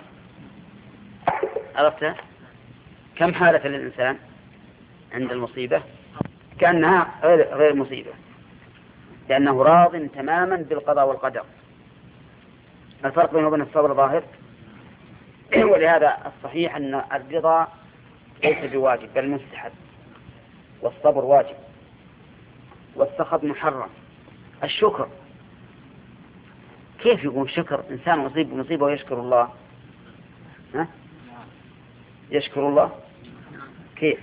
عرفت كم حالة للإنسان عند المصيبة؟ كأنها غير, غير مصيبة، لأنه راض تماما بالقضاء والقدر. الفرق بينه وبين الصبر ظاهر. ولهذا الصحيح أن الرضا ليس بواجب بل مستحب، والصبر واجب، والسخط محرم. الشكر كيف يكون شكر؟ إنسان مصيب بمصيبة ويشكر الله، ها؟ يشكر الله كيف؟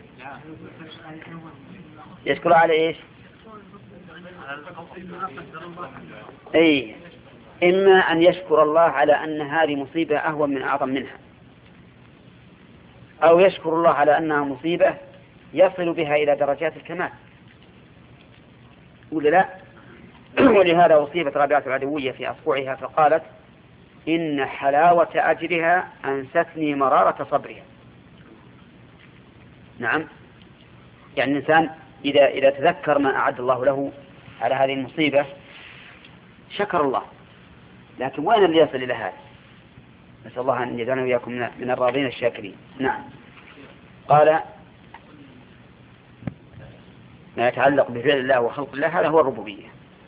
يشكر على إيش؟ أي إما أن يشكر الله على أن هذه مصيبة أهون من أعظم منها، أو يشكر الله على أنها مصيبة يصل بها إلى درجات الكمال، ولا لا؟ ولهذا أصيبت رابعة العدوية في أصبعها فقالت إن حلاوة أجرها أنستني مرارة صبرها. نعم، يعني الإنسان إذا, إذا تذكر ما أعد الله له على هذه المصيبة شكر الله، لكن وين اللي يصل إلى هذا؟ نسأل الله أن يجعلنا وإياكم من الراضين الشاكرين. نعم. قال ما يتعلق بفعل الله وخلق الله هذا هو الربوبية.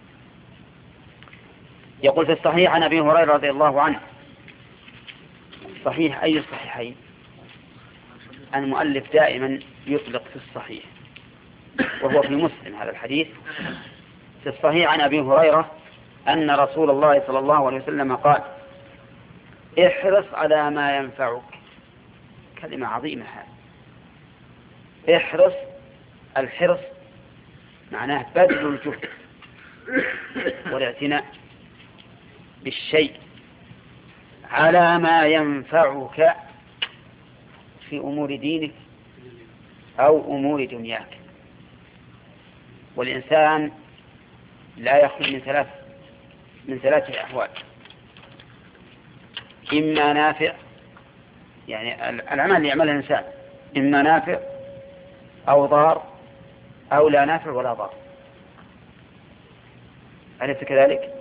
يقول في الصحيح عن أبي هريرة رضي الله عنه، صحيح أي الصحيحين؟ المؤلف دائما يطلق في الصحيح، وهو في مسلم هذا الحديث. في الصحيح عن أبي هريرة أن رسول الله صلى الله عليه وسلم قال احرص على ما ينفعك. كلمة عظيمة هذه، احرص. الحرص معناه بذل الجهد والاعتناء بالشيء على ما ينفعك في أمور دينك أو أمور دنياك. والإنسان لا يخلو من ثلاث من ثلاثة أحوال: إما نافع، يعني العمل اللي يعمله الإنسان إما نافع أو ضار أو لا نافع ولا ضار. أليس كذلك؟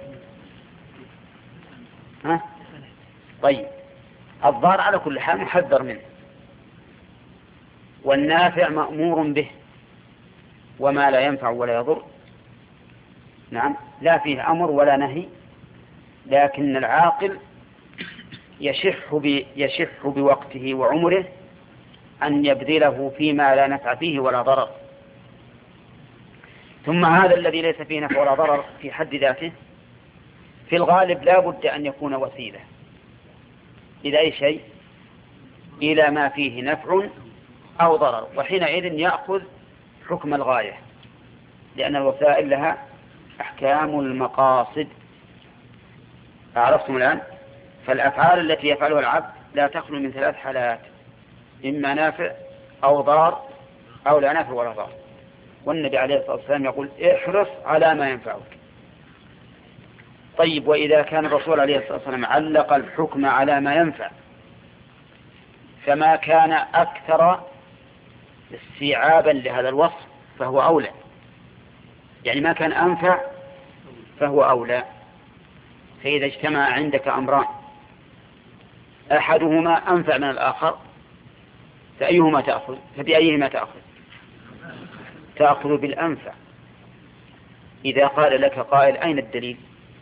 ها؟ طيب، الضار على كل حال محذر منه، والنافع مأمور به، وما لا ينفع ولا يضر نعم لا فيه أمر ولا نهي، لكن العاقل يشح, يشح بوقته وعمره أن يبذله فيما لا نفع فيه ولا ضرر. ثم هذا الذي ليس فيه نفع ولا ضرر في حد ذاته في الغالب لا بد أن يكون وسيلة إلى أي شيء، إلى ما فيه نفع أو ضرر، وحينئذ يأخذ حكم الغاية، لأن الوسائل لها أحكام المقاصد. أعرفتم الآن؟ فالأفعال التي يفعلها العبد لا تخلو من ثلاث حالات: إما نافع أو ضار أو لا نافع ولا ضار. والنبي عليه الصلاة والسلام يقول احرص على ما ينفعك. طيب، وإذا كان الرسول عليه الصلاة والسلام علق الحكم على ما ينفع، فما كان أكثر استيعابا لهذا الوصف فهو أولى، يعني ما كان أنفع فهو أولى. فإذا اجتمع عندك أمران أحدهما أنفع من الآخر فأيهما تأخذ؟ فبأيهما تأخذ؟ تأخذ بالأنفع. إذا قال لك قائل أين الدليل؟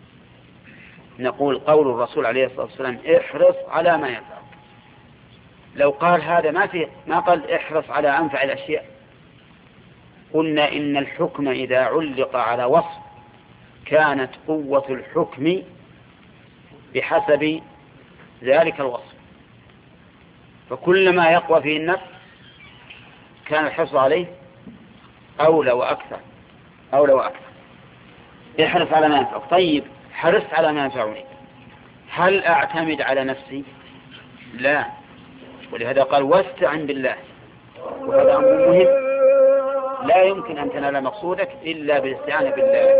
نقول قول الرسول عليه الصلاة والسلام احرص على ما ينفعك. لو قال هذا ما فيه، ما قال احرص على أنفع الأشياء، قلنا إن الحكم إذا علق على وصف كانت قوة الحكم بحسب ذلك الوصف، فكلما يقوى فيه النفس كان الحرص عليه أولى وأكثر أولى وأكثر. احرص على ما ينفعك. طيب، حرصت على ما ينفعني، هل أعتمد على نفسي؟ لا، ولهذا قال واستعن بالله، وهذا أمر مهم. لا يمكن أن تنال مقصودك إلا بالاستعانة بالله.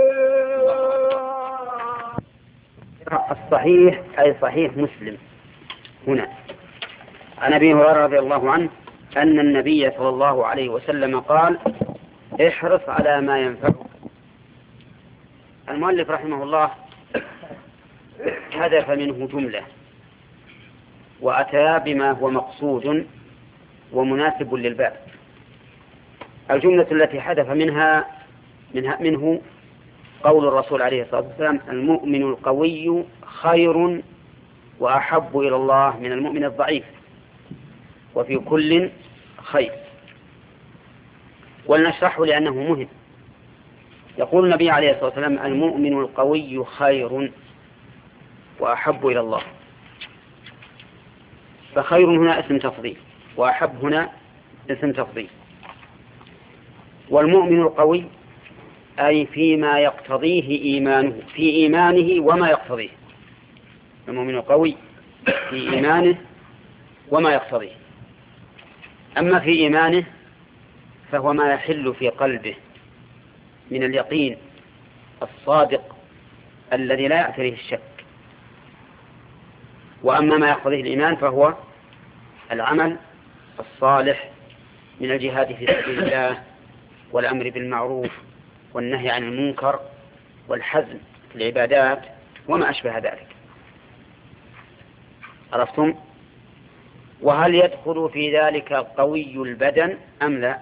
الصحيح أي صحيح مسلم هنا عن أبي هريرة رضي الله عنه أن النبي صلى الله عليه وسلم قال احرص على ما ينفعك. المؤلف رحمه الله حذف منه جملة وأتى بما هو مقصود ومناسب للباب. الجملة التي حذف منها منه قول الرسول عليه الصلاة والسلام المؤمن القوي خير وأحب إلى الله من المؤمن الضعيف وفي كل خير. ولنشرحه لأنه مهم. يقول النبي عليه الصلاة والسلام المؤمن القوي خير وأحب إلى الله، فخير هنا اسم تفضيل وأحب هنا اسم تفضيل. والمؤمن القوي أي فيما يقتضيه إيمانه، في إيمانه وما يقتضيه. المؤمن القوي في إيمانه وما يقتضيه. أما في إيمانه فهو ما يحل في قلبه من اليقين الصادق الذي لا يعتريه الشك. وأما ما يقتضيه الإيمان فهو العمل الصالح من الجهاد في سبيل الله والأمر بالمعروف والنهي عن المنكر والحزم في العبادات وما أشبه ذلك. عرفتم؟ وهل يدخل في ذلك قوي البدن أم لا؟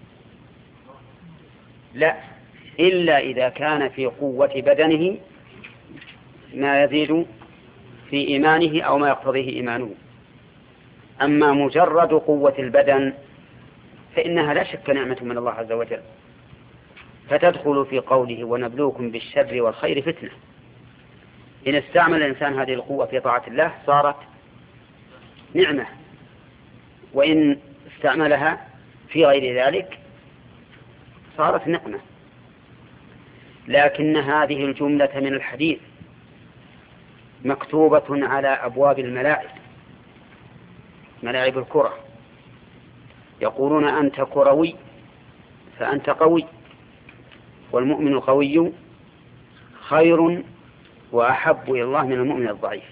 لا، إلا إذا كان في قوة بدنه ما يزيد في إيمانه أو ما يقتضيه إيمانه. أما مجرد قوة البدن فإنها لا شك نعمة من الله عز وجل، فتدخل في قوله ونبلوكم بالشر والخير فتنة. إن استعمل الإنسان هذه القوة في طاعة الله صارت نعمة، وإن استعملها في غير ذلك صارت نقمة. لكن هذه الجملة من الحديث مكتوبة على أبواب الملاعب، ملاعب الكرة، يقولون أنت كروي فأنت قوي، والمؤمن القوي خير وأحب إلى الله من المؤمن الضعيف.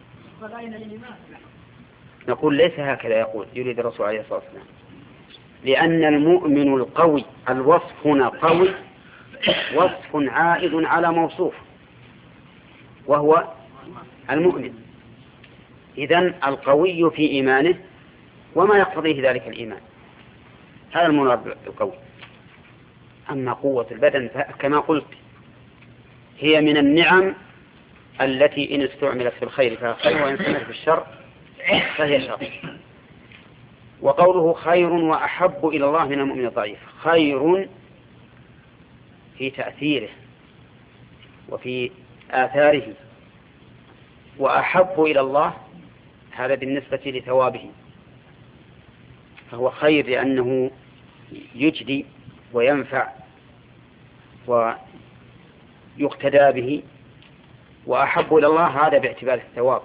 نقول ليس هكذا يقول يريد الرسول عليه الصلاة والسلام، لأن المؤمن القوي الوصف هنا قوي وصف عائد على موصوف وهو المؤمن. إذن القوي في إيمانه وما يقتضيه ذلك الإيمان. هذا المراد بالقوي. أما قوة البدن كما قلت هي من النعم التي إن استعملت في الخير فهي خير، وإن استعملت في الشر فهي شر. وقوله خير وأحب إلى الله من المؤمن الضعيف، خير في تأثيره وفي آثاره، وأحب إلى الله هذا بالنسبة لثوابه، فهو خير لأنه يجدي وينفع ويقتدى به، وأحب إلى الله هذا باعتبار الثواب.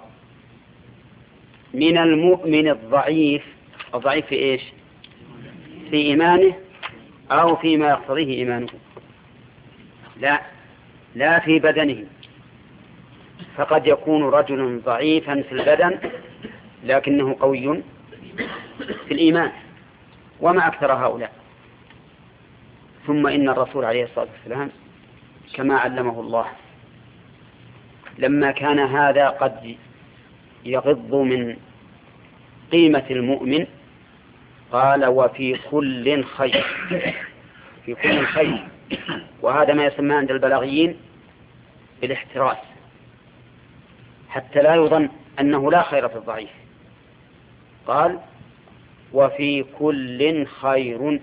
من المؤمن الضعيف، الضعيف في إيش؟ في إيمانه أو فيما يقتضيه إيمانه؟ لا، لا في بدنه، فقد يكون رجل ضعيفا في البدن لكنه قوي في الإيمان، وما أكثر هؤلاء. ثم إن الرسول عليه الصلاة والسلام كما علمه الله لما كان هذا قد يغض من قيمة المؤمن قال وفي كل خير، في كل خير، وهذا ما يسمى عند البلاغيين بالاحتراس، حتى لا يظن أنه لا خير في الضعيف. قال وفي كل خير.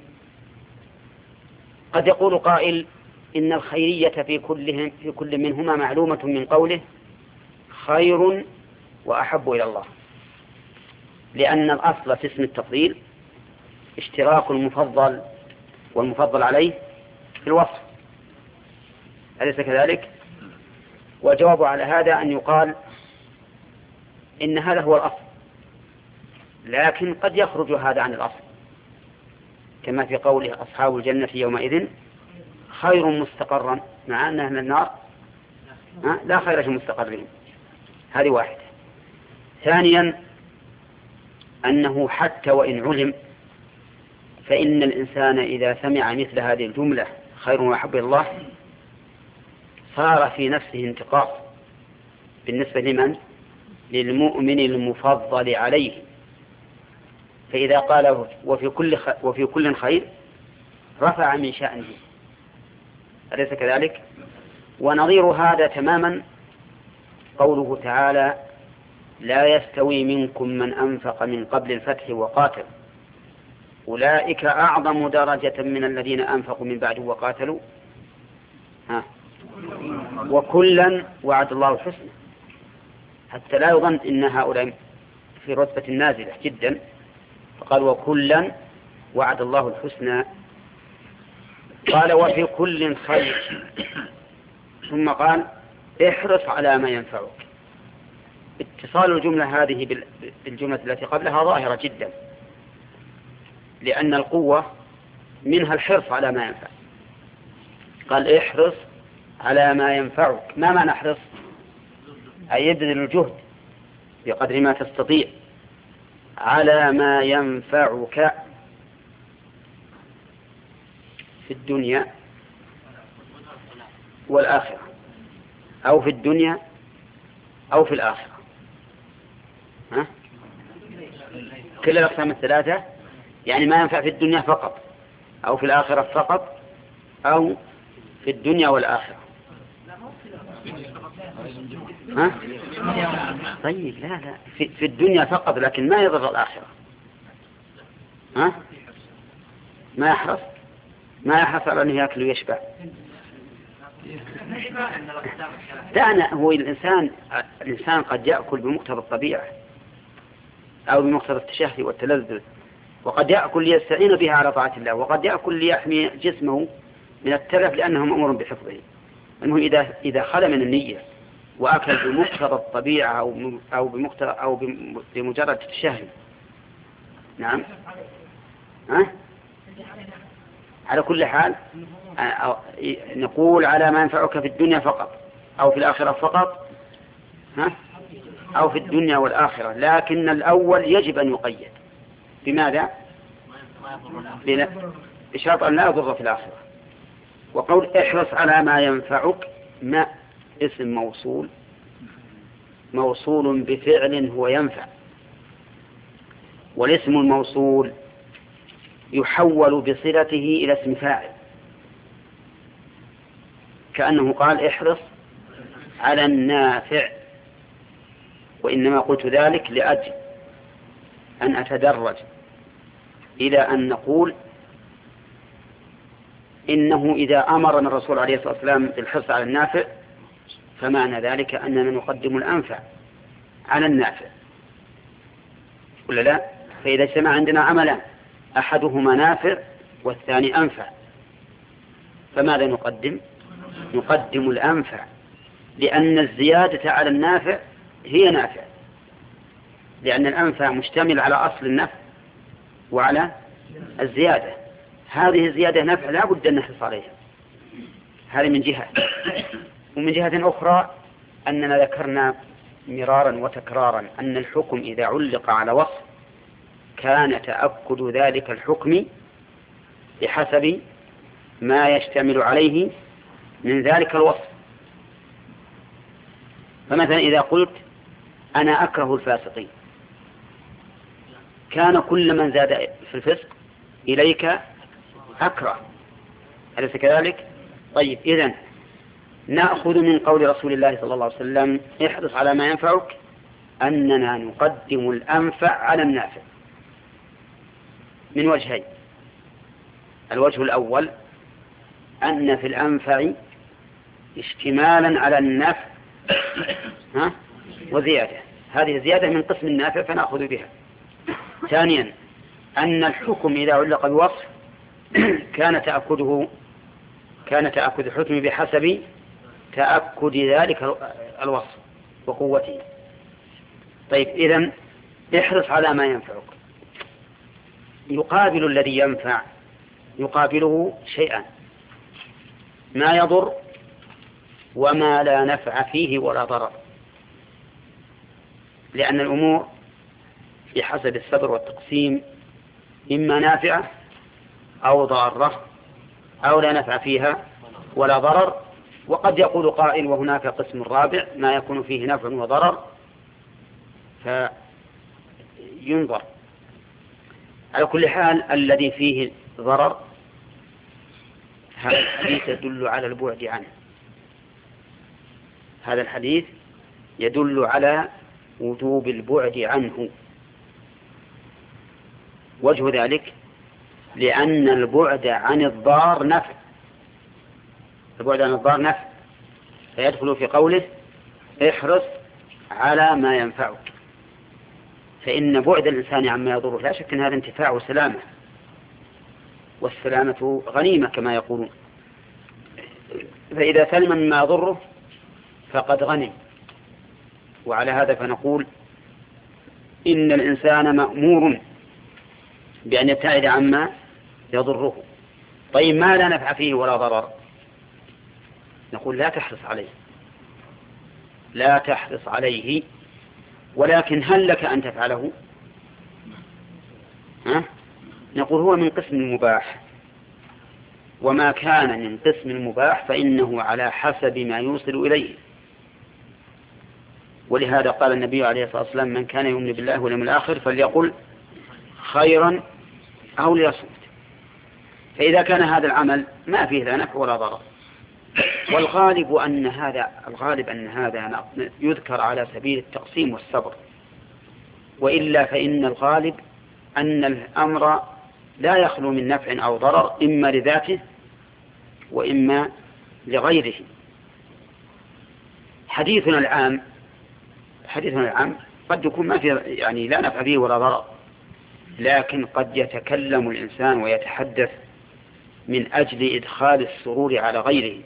قد يقول قائل إن الخيرية في كلهم في كل منهما معلومة من قوله خير وأحب إلى الله، لأن الأصل في اسم التفضيل اشتراك المفضل والمفضل عليه في الوصف، أليس كذلك؟ والجواب على هذا أن يقال إن هذا هو الأصل، لكن قد يخرج هذا عن الأصل، كما في قوله أصحاب الجنة يومئذ خير مستقرا، مع أن أهل النار لا خير في مستقرهم. هذه واحدة. ثانيا أنه حتى وإن علم فإن الإنسان إذا سمع مثل هذه الجملة خير وأحب إلى الله صار في نفسه انتقاص بالنسبة لمن؟ للمؤمن المفضل عليه. فإذا قال وفي كل خ... وفي كل خير رفع من شأنه، أليس كذلك؟ ونظير هذا تماما قوله تعالى لا يستوي منكم من أنفق من قبل الفتح وقاتل أولئك أعظم درجة من الذين أنفقوا من بعد وقاتلوا ها وكلا وعد الله الحسنى، حتى لا يظن إن هؤلاء في رتبة نازلة جدا، فقال وكلا وعد الله الحسنى. قال وفي كل خير، ثم قال احرص على ما ينفعك. اتصال الجملة هذه بالجملة التي قبلها ظاهرة جدا، لأن القوة منها الحرص على ما ينفع. قال احرص على ما ينفعك. ما معنى احرص؟ أي يبذل الجهد بقدر ما تستطيع على ما ينفعك في الدنيا والآخرة، أو في الدنيا أو في الآخرة. ها؟ كل الأقسام الثلاثة، يعني ما ينفع في الدنيا فقط أو في الآخرة فقط أو في الدنيا والآخرة. ها؟ طيب لا لا في, في الدنيا فقط لكن ما يضر الآخرة. ها؟ ما يحرص ما يحرص على أنه يأكل ويشبع. دعنا هو الإنسان الإنسان قد يأكل بمقتضى الطبيعة أو بمقتضى التشهي والتلذذ، وقد يأكل ليستعين بها على طاعة الله، وقد يأكل ليحمي جسمه من التلف لأنه مأمور بحفظه. أنه إذا إذا خلى من النية وأكل بمقتضى الطبيعة أو أو بمقتضى أو بمجرد التشهي. نعم. ها؟ على كل حال نقول على ما ينفعك في الدنيا فقط أو في الآخرة فقط، ها؟ أو في الدنيا والآخرة، لكن الأول يجب أن يقيد. بماذا؟ بشرط أن لا يضر في الآخرة. وقول احرص على ما ينفعك ما اسم موصول موصول بفعل هو ينفع، والاسم الموصول يحول بصلته إلى اسم فاعل، كأنه قال احرص على النافع، وإنما قلت ذلك لأجل أن أتدرج إلى أن نقول إنه إذا أمرنا الرسول عليه الصلاة والسلام بالحرص على النافع فمعنى ذلك أننا نقدم الأنفع على النافع، ولا لا؟ فإذا اجتمع عندنا عملان أحدهما نافع والثاني أنفع، فماذا نقدم؟ نقدم الأنفع، لأن الزيادة على النافع هي نافع، لأن الأنفع مشتمل على أصل النفع وعلى الزيادة. هذه الزيادة نفع لا بد أن نحرص عليها، هذه من جهة. ومن جهة أخرى أننا ذكرنا مرارا وتكرارا أن الحكم إذا علق على وصف كان تأكد ذلك الحكم بحسب ما يشتمل عليه من ذلك الوصف. فمثلا إذا قلت أنا أكره الفاسقين، كان كل من زاد في الفسق إليك أكره، أليس كذلك؟ طيب، إذن نأخذ من قول رسول الله صلى الله عليه وسلم احرص على ما ينفعك أننا نقدم الأنفع على النافع من وجهين. الوجه الأول أن في الأنفع اشتمالا على النفع ها وزيادة، هذه زيادة من قسم النافع فنأخذ بها. ثانيا أن الحكم إذا علق بوصف كان تأكده كان تأكد الحكم بحسب تأكد ذلك الوصف وقوته. طيب، إذن احرص على ما ينفعك، يقابل الذي ينفع يقابله شيئا ما يضر وما لا نفع فيه ولا ضرر، لأن الأمور بحسب الصبر والتقسيم إما نافعة أو ضارة أو لا نفع فيها ولا ضرر. وقد يقول قائل وهناك قسم رابع ما يكون فيه نفع وضرر، فينظر. على كل حال الذي فيه ضرر هذا الحديث يدل على البعد عنه، هذا الحديث يدل على وجوب البعد عنه. وجه ذلك لأن البعد عن الضار نفع، البعد عن الضار نفع، فيدخل في قوله احرص على ما ينفعك، فإن بعد الإنسان عما يضره لا شك أن هذا انتفاع وسلامة، والسلامة غنيمة كما يقولون. فإذا سلم مما يضره فقد غنم. وعلى هذا فنقول إن الإنسان مأمور بأن يبتعد عما يضره. طيب، ما لا نفع فيه ولا ضرر، نقول لا تحرص عليه، لا تحرص عليه، ولكن هل لك أن تفعله؟ ها؟ نقول هو من قسم المباح، وما كان من قسم المباح فإنه على حسب ما يوصل إليه. ولهذا قال النبي عليه الصلاة والسلام من كان يؤمن بالله واليوم الآخر فليقل خيرا أو ليصمت. فإذا كان هذا العمل ما فيه لا نفع ولا ضرر، والغالب أن هذا الغالب أن هذا يذكر على سبيل التقسيم والصبر، وإلا فإن الغالب أن الأمر لا يخلو من نفع أو ضرر إما لذاته وإما لغيره. حديثنا العام حديثنا العام قد يكون ما فيه يعني لا نفع فيه ولا ضرر، لكن قد يتكلم الإنسان ويتحدث من أجل إدخال السرور على غيره،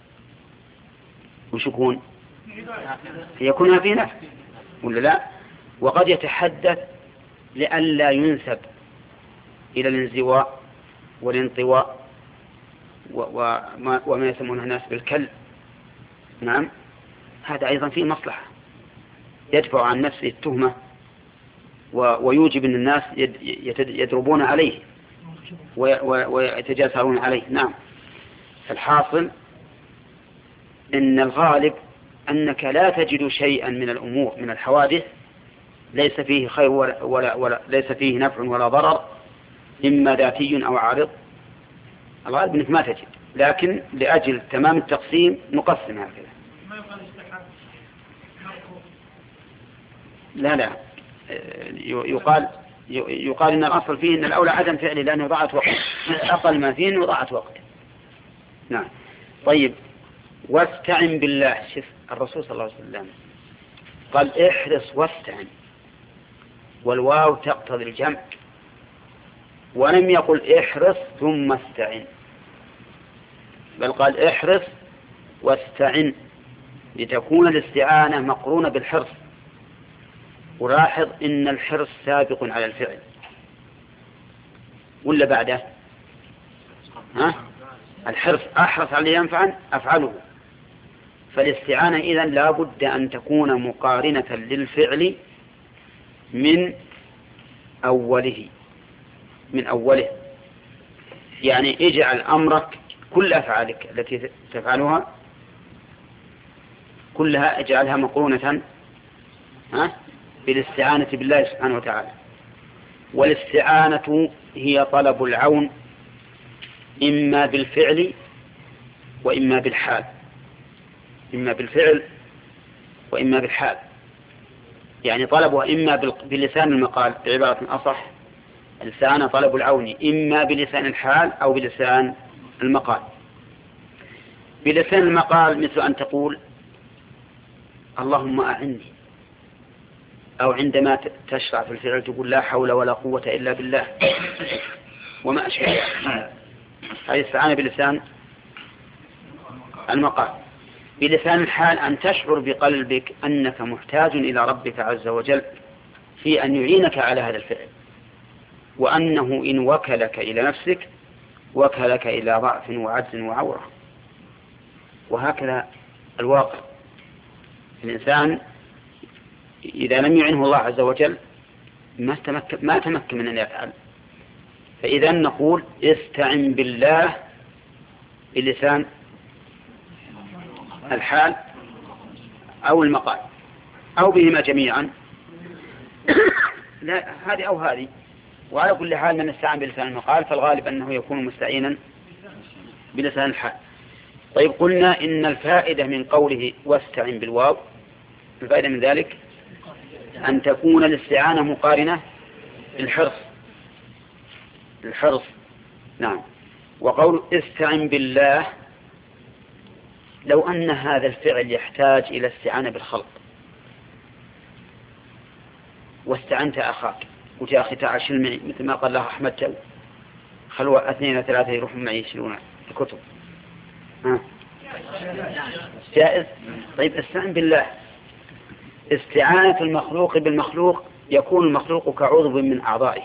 وش يكون؟ يكون فيه نفع ولا لا؟ وقد يتحدث لئلا ينسب إلى الانزواء والانطواء وما, وما يسمونه الناس بالكل. نعم، هذا أيضا فيه مصلحة، يدفع عن نفسه التهمة ويوجب أن الناس يضربون عليه ويتجاسرون عليه. نعم، الحاصل إن الغالب أنك لا تجد شيئا من الأمور من الحوادث ليس فيه خير ولا, ولا, ولا ليس فيه نفع ولا ضرر إما ذاتي أو عارض، الغالب أنك ما تجد، لكن لأجل تمام التقسيم نقسم هكذا. لا لا يقال يقال إن الأصل فيه إن الأولى عدم فعله لأنه ضاعت وقت، أقل ما فيه إنه ضاعت وقت. نعم. طيب واستعن بالله. شوف الرسول صلى الله عليه وسلم قال احرص واستعن، والواو تقتضي الجمع، ولم يقل احرص ثم استعن، بل قال احرص واستعن لتكون الاستعانة مقرونة بالحرص. ولاحظ إن الحرص سابق على الفعل ولا بعده؟ ها؟ الحرص أحرص على ينفعا أفعله، فالاستعانة إذن لا بد أن تكون مقارنة للفعل من أوله من أوله يعني اجعل أمرك كل أفعالك التي تفعلها كلها اجعلها مقرونة ها؟ بالاستعانة بالله سبحانه وتعالى. والاستعانة هي طلب العون إما بالفعل وإما بالحال، إما بالفعل وإما بالحال، يعني طلبها إما بلسان المقال بعبارة أصح، الاستعانة طلب العون إما بلسان الحال أو بلسان المقال. بلسان المقال مثل أن تقول اللهم أعني، أو عندما تشرع في الفعل تقول لا حول ولا قوة إلا بالله وما أشبه هذه استعانة بلسان المقال. بلسان الحال أن تشعر بقلبك أنك محتاج إلى ربك عز وجل في أن يعينك على هذا الفعل، وأنه إن وكلك إلى نفسك وكلك إلى ضعف وعجز وعورة. وهكذا الواقع، الإنسان إذا لم يعنه الله عز وجل ما تمكن, ما تمكن من أن يفعل. فإذا نقول استعن بالله بلسان الحال أو المقال أو بهما جميعا لا هذه أو هذه. وعلى كل حال من استعان بلسان المقال فالغالب أنه يكون مستعينا بلسان الحال. طيب قلنا إن الفائدة من قوله واستعن بالواو، الفائدة من ذلك أن تكون الاستعانة مقارنة بالحرص الحرص نعم. وقول استعن بالله، لو أن هذا الفعل يحتاج إلى استعانة بالخلق واستعنت أخاك قلت يا أخي تعال شيل معي مثل ما قال له أحمد جو خلوة اثنين ثلاثة يروحوا معي يشيلون الكتب ها. جائز. طيب استعن بالله. استعانة المخلوق بالمخلوق يكون المخلوق كعضو من أعضائه،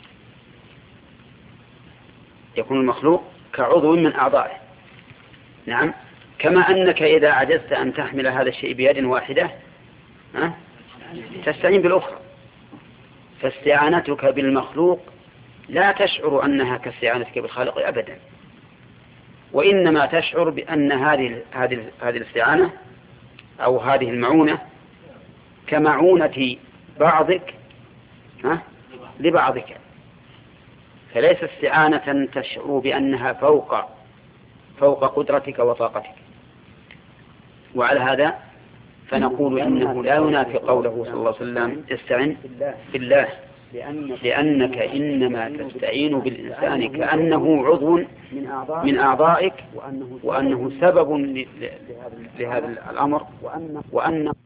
يكون المخلوق كعضو من أعضائه. نعم. كما أنك إذا عجزت أن تحمل هذا الشيء بيد واحدة ها؟ تستعين بالأخرى. فاستعانتك بالمخلوق لا تشعر أنها كاستعانتك بالخالق أبدا، وإنما تشعر بأن هذه هذه هذه الاستعانة أو هذه المعونة كمعونة بعضك ها؟ لبعضك، فليس استعانة تشعر بأنها فوق فوق قدرتك وطاقتك. وعلى هذا فنقول إنه لا ينافي قوله صلى الله عليه وسلم استعن بالله، لأنك إنما تستعين بالإنسان كأنه عضو من أعضائك، وأنه سبب لهذا الأمر، وأنه